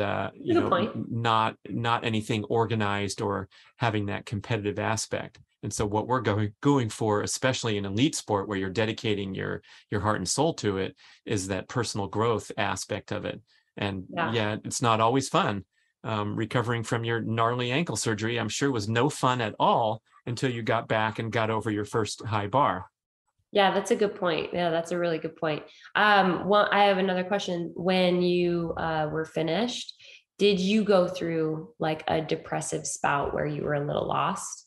not anything organized or having that competitive aspect. And so what we're going for, especially in elite sport, where you're dedicating your heart and soul to it, is that personal growth aspect of it. And it's not always fun. Recovering from your gnarly ankle surgery, I'm sure, was no fun at all until you got back and got over your first high bar. Yeah, that's a good point. Yeah, that's a really good point. Well, I have another question. When you were finished, did you go through like a depressive spout where you were a little lost?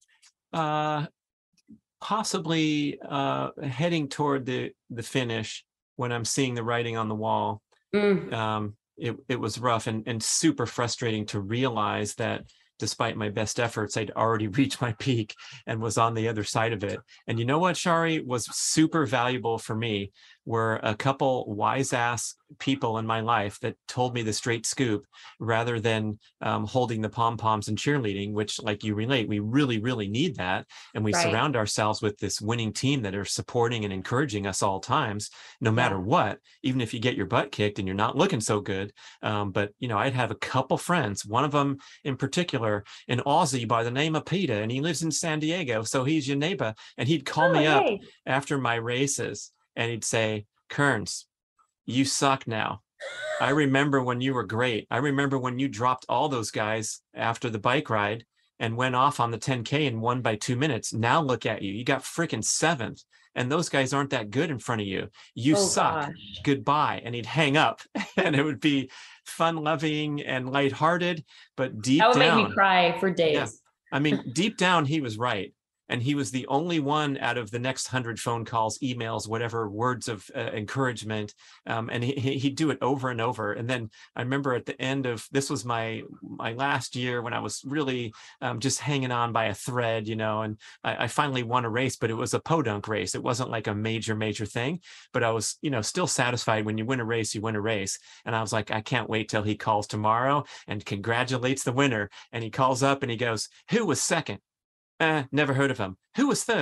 Possibly heading toward the finish, when I'm seeing the writing on the wall. It was rough and super frustrating to realize that despite my best efforts, I'd already reached my peak and was on the other side of it. And you know what, Shari, was super valuable for me were a couple wise ass people in my life that told me the straight scoop, rather than holding the pom-poms and cheerleading, which, like you relate, we really, really need that. And we surround ourselves with this winning team that are supporting and encouraging us all times, no matter what, even if you get your butt kicked and you're not looking so good. But I'd have a couple friends, one of them in particular, an Aussie by the name of Peter, and he lives in San Diego, so he's your neighbor. And he'd call me up after my races, and he'd say, Kearns, you suck now. I remember when you were great. I remember when you dropped all those guys after the bike ride and went off on the 10K and won by 2 minutes. Now look at you. You got freaking 7th. And those guys aren't that good in front of you. You suck. Gosh. Goodbye. And he'd hang up. And it would be fun-loving and lighthearted, but deep down. That would make me cry for days. Yeah. I mean, deep down, he was right. And he was the only one out of the next 100 phone calls, emails, whatever, words of encouragement. And he'd do it over and over. And then I remember at the end of, this was my last year when I was really just hanging on by a thread, and I finally won a race, but it was a podunk race. It wasn't like a major thing, but I was, still satisfied. When you win a race, you win a race. And I was like, I can't wait till he calls tomorrow and congratulates the winner. And he calls up and he goes, who was second? Never heard of him. Who was third?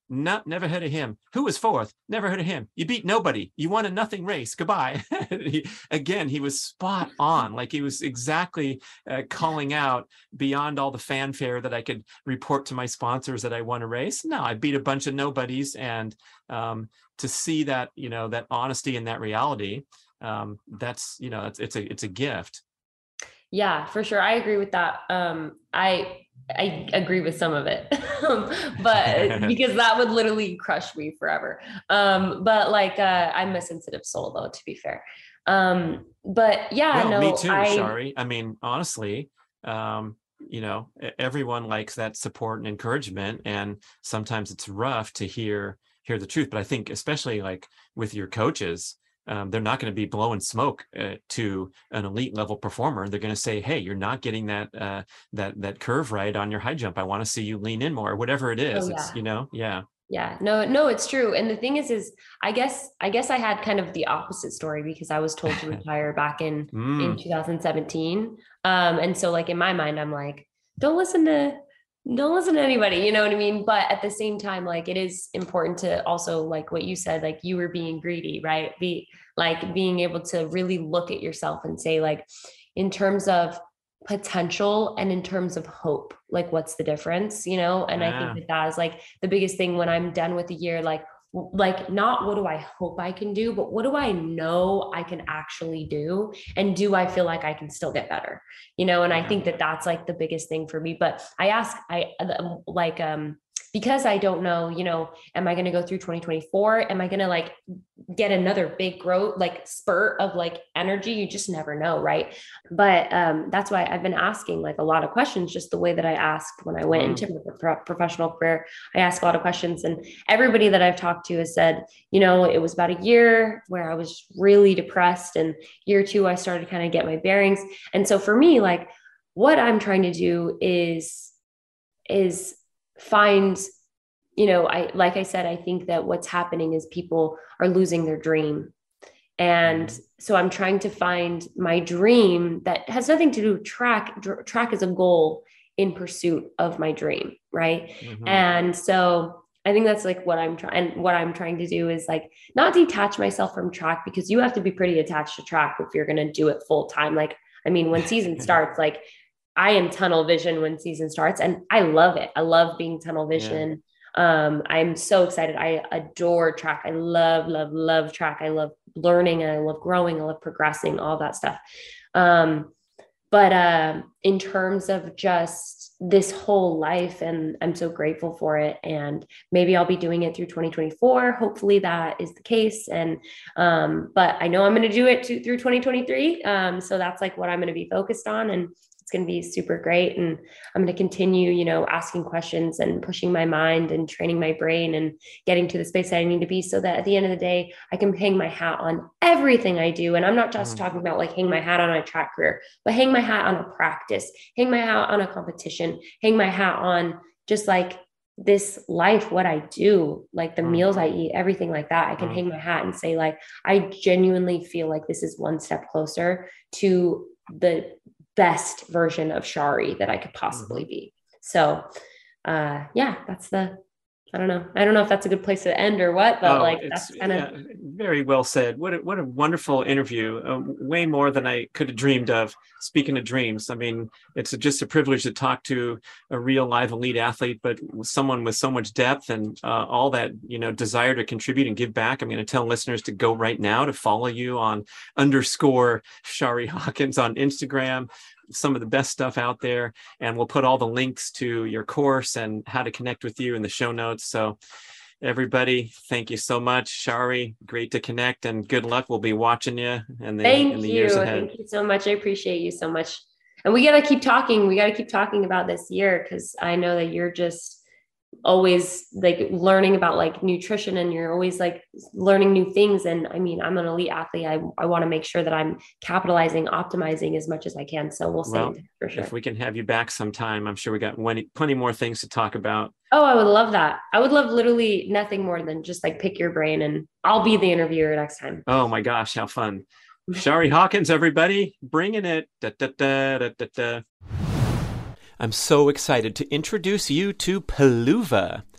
No, never heard of him. Who was fourth? Never heard of him. You beat nobody. You won a nothing race. Goodbye. He was spot on. Like he was exactly calling out beyond all the fanfare that I could report to my sponsors that I won a race. No, I beat a bunch of nobodies. And to see that, that honesty and that reality, that's, it's a gift. Yeah, for sure. I agree with that. I agree with some of it, but because that would literally crush me forever. But like, I'm a sensitive soul though, to be fair. But yeah, well, no, me too, Shari. I mean, honestly, everyone likes that support and encouragement, and sometimes it's rough to hear the truth. But I think especially like with your coaches, they're not going to be blowing smoke to an elite level performer. They're going to say, hey, you're not getting that curve right on your high jump. I want to see you lean in more, whatever it is. Oh, yeah. It's, Yeah, no, it's true. And the thing is I guess I had kind of the opposite story because I was told to retire back in 2017. And so like in my mind, I'm like, don't listen to anybody, you know what I mean? But at the same time, like it is important to also, like what you said, like you were being greedy, right? Being able to really look at yourself and say, like, in terms of potential and in terms of hope, like what's the difference, And I think that is like the biggest thing when I'm done with the year, like not what do I hope I can do, but what do I know I can actually do? And do I feel like I can still get better? And I think that that's like the biggest thing for me. But because I don't know, am I going to go through 2024? Am I going to like get another big growth, like spurt of like energy? You just never know. Right. But that's why I've been asking like a lot of questions, just the way that I asked when I went into my professional career. I asked a lot of questions, and everybody that I've talked to has said, it was about a year where I was really depressed, and year 2, I started to kind of get my bearings. And so for me, like what I'm trying to do is find, like I said, I think that what's happening is people are losing their dream. And so I'm trying to find my dream that has nothing to do with track. Track is a goal in pursuit of my dream. Right. Mm-hmm. And so I think that's like what I'm trying to do is like not detach myself from track, because you have to be pretty attached to track if you're going to do it full time. Like, I mean, when season starts, like I am tunnel vision when season starts, and I love it. I love being tunnel vision. Yeah. I'm so excited. I adore track. I love track. I love learning, and I love growing. I love progressing, all that stuff. But in terms of just this whole life, and I'm so grateful for it, and maybe I'll be doing it through 2024. Hopefully that is the case. And, but I know I'm going to do it through 2023. So that's like what I'm going to be focused on, and it's going to be super great. And I'm going to continue, asking questions and pushing my mind and training my brain and getting to the space that I need to be, so that at the end of the day, I can hang my hat on everything I do. And I'm not just talking about like hang my hat on a track career, but hang my hat on a practice, hang my hat on a competition, hang my hat on just like this life, what I do, like the meals I eat, everything like that. I can hang my hat and say, like, I genuinely feel like this is one step closer to the best version of Shari that I could possibly be. So, that's I don't know if that's a good place to end or what, but that's kind of very well said. What a wonderful interview. Way more than I could have dreamed of. Speaking of dreams, I mean, it's just a privilege to talk to a real live elite athlete, but someone with so much depth and all that, desire to contribute and give back. I'm going to tell listeners to go right now to follow you on _Shari Hawkins on Instagram. Some of the best stuff out there, and we'll put all the links to your course and how to connect with you in the show notes. So everybody, thank you so much, Shari. Great to connect, and good luck. We'll be watching you in the years ahead. Thank you so much. I appreciate you so much. And we got to keep talking. We got to keep talking about this year, because I know that you're just always like learning about like nutrition, and you're always like learning new things. And I mean, I'm an elite athlete. I want to make sure that I'm capitalizing, optimizing as much as I can. So we'll see for sure. If we can have you back sometime, I'm sure we got plenty more things to talk about. Oh, I would love that. I would love literally nothing more than just like pick your brain, and I'll be the interviewer next time. Oh my gosh, how fun. Shari Hawkins, everybody, bringing it. Da, da, da, da, da, da. I'm so excited to introduce you to Peluva.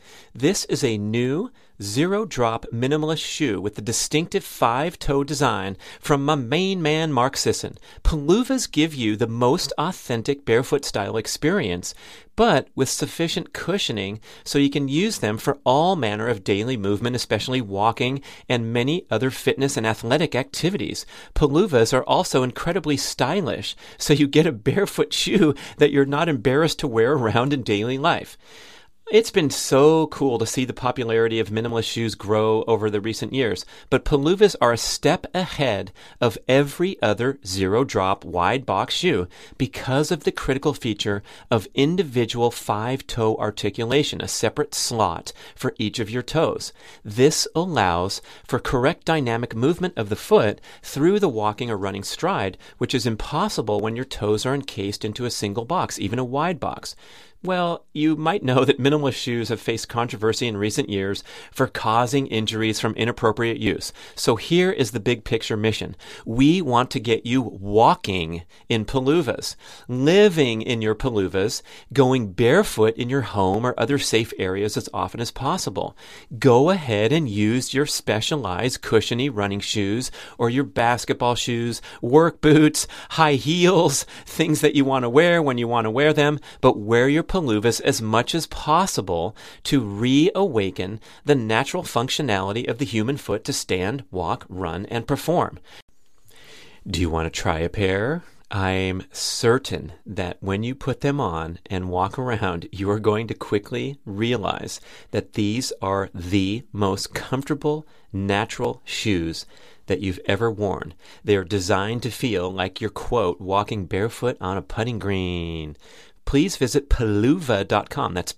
This is a new zero-drop minimalist shoe with the distinctive 5-toe design from my main man, Mark Sisson. Paluvas give you the most authentic barefoot style experience, but with sufficient cushioning so you can use them for all manner of daily movement, especially walking and many other fitness and athletic activities. Paluvas are also incredibly stylish, so you get a barefoot shoe that you're not embarrassed to wear around in daily life. It's been so cool to see the popularity of minimalist shoes grow over the recent years, but Paluvas are a step ahead of every other zero-drop wide box shoe because of the critical feature of individual 5-toe articulation, a separate slot for each of your toes. This allows for correct dynamic movement of the foot through the walking or running stride, which is impossible when your toes are encased into a single box, even a wide box. Well, you might know that minimalist shoes have faced controversy in recent years for causing injuries from inappropriate use. So here is the big picture mission. We want to get you walking in Paluvas, living in your Paluvas, going barefoot in your home or other safe areas as often as possible. Go ahead and use your specialized cushiony running shoes or your basketball shoes, work boots, high heels, things that you want to wear when you want to wear them, but wear your Paluvas as much as possible to reawaken the natural functionality of the human foot to stand, walk, run, and perform. Do you want to try a pair? I'm certain that when you put them on and walk around, you are going to quickly realize that these are the most comfortable, natural shoes that you've ever worn. They are designed to feel like you're, quote, walking barefoot on a putting green. Please visit Peluva.com, that's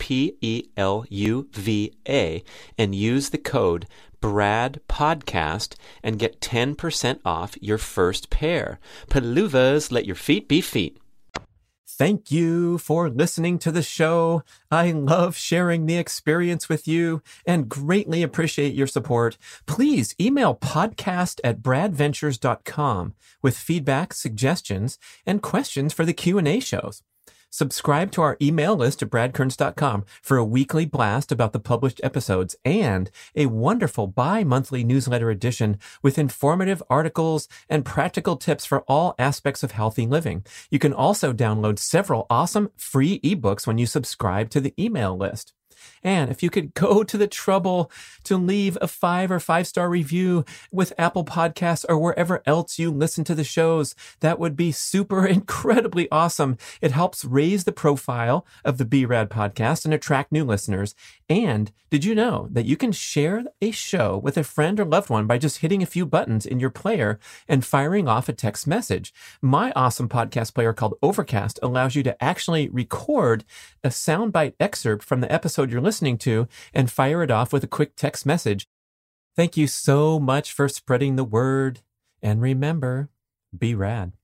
Peluva, and use the code BRADPODCAST and get 10% off your first pair. Paluvas, let your feet be feet. Thank you for listening to the show. I love sharing the experience with you and greatly appreciate your support. Please email podcast@bradventures.com with feedback, suggestions, and questions for the Q&A shows. Subscribe to our email list at bradkearns.com for a weekly blast about the published episodes and a wonderful bi-monthly newsletter edition with informative articles and practical tips for all aspects of healthy living. You can also download several awesome free ebooks when you subscribe to the email list. And if you could go to the trouble to leave a 5 or 5-star review with Apple Podcasts or wherever else you listen to the shows, that would be super incredibly awesome. It helps raise the profile of the B-Rad podcast and attract new listeners. And did you know that you can share a show with a friend or loved one by just hitting a few buttons in your player and firing off a text message? My awesome podcast player called Overcast allows you to actually record a soundbite excerpt from the episode you're listening to and fire it off with a quick text message. Thank you so much for spreading the word. And remember, be rad.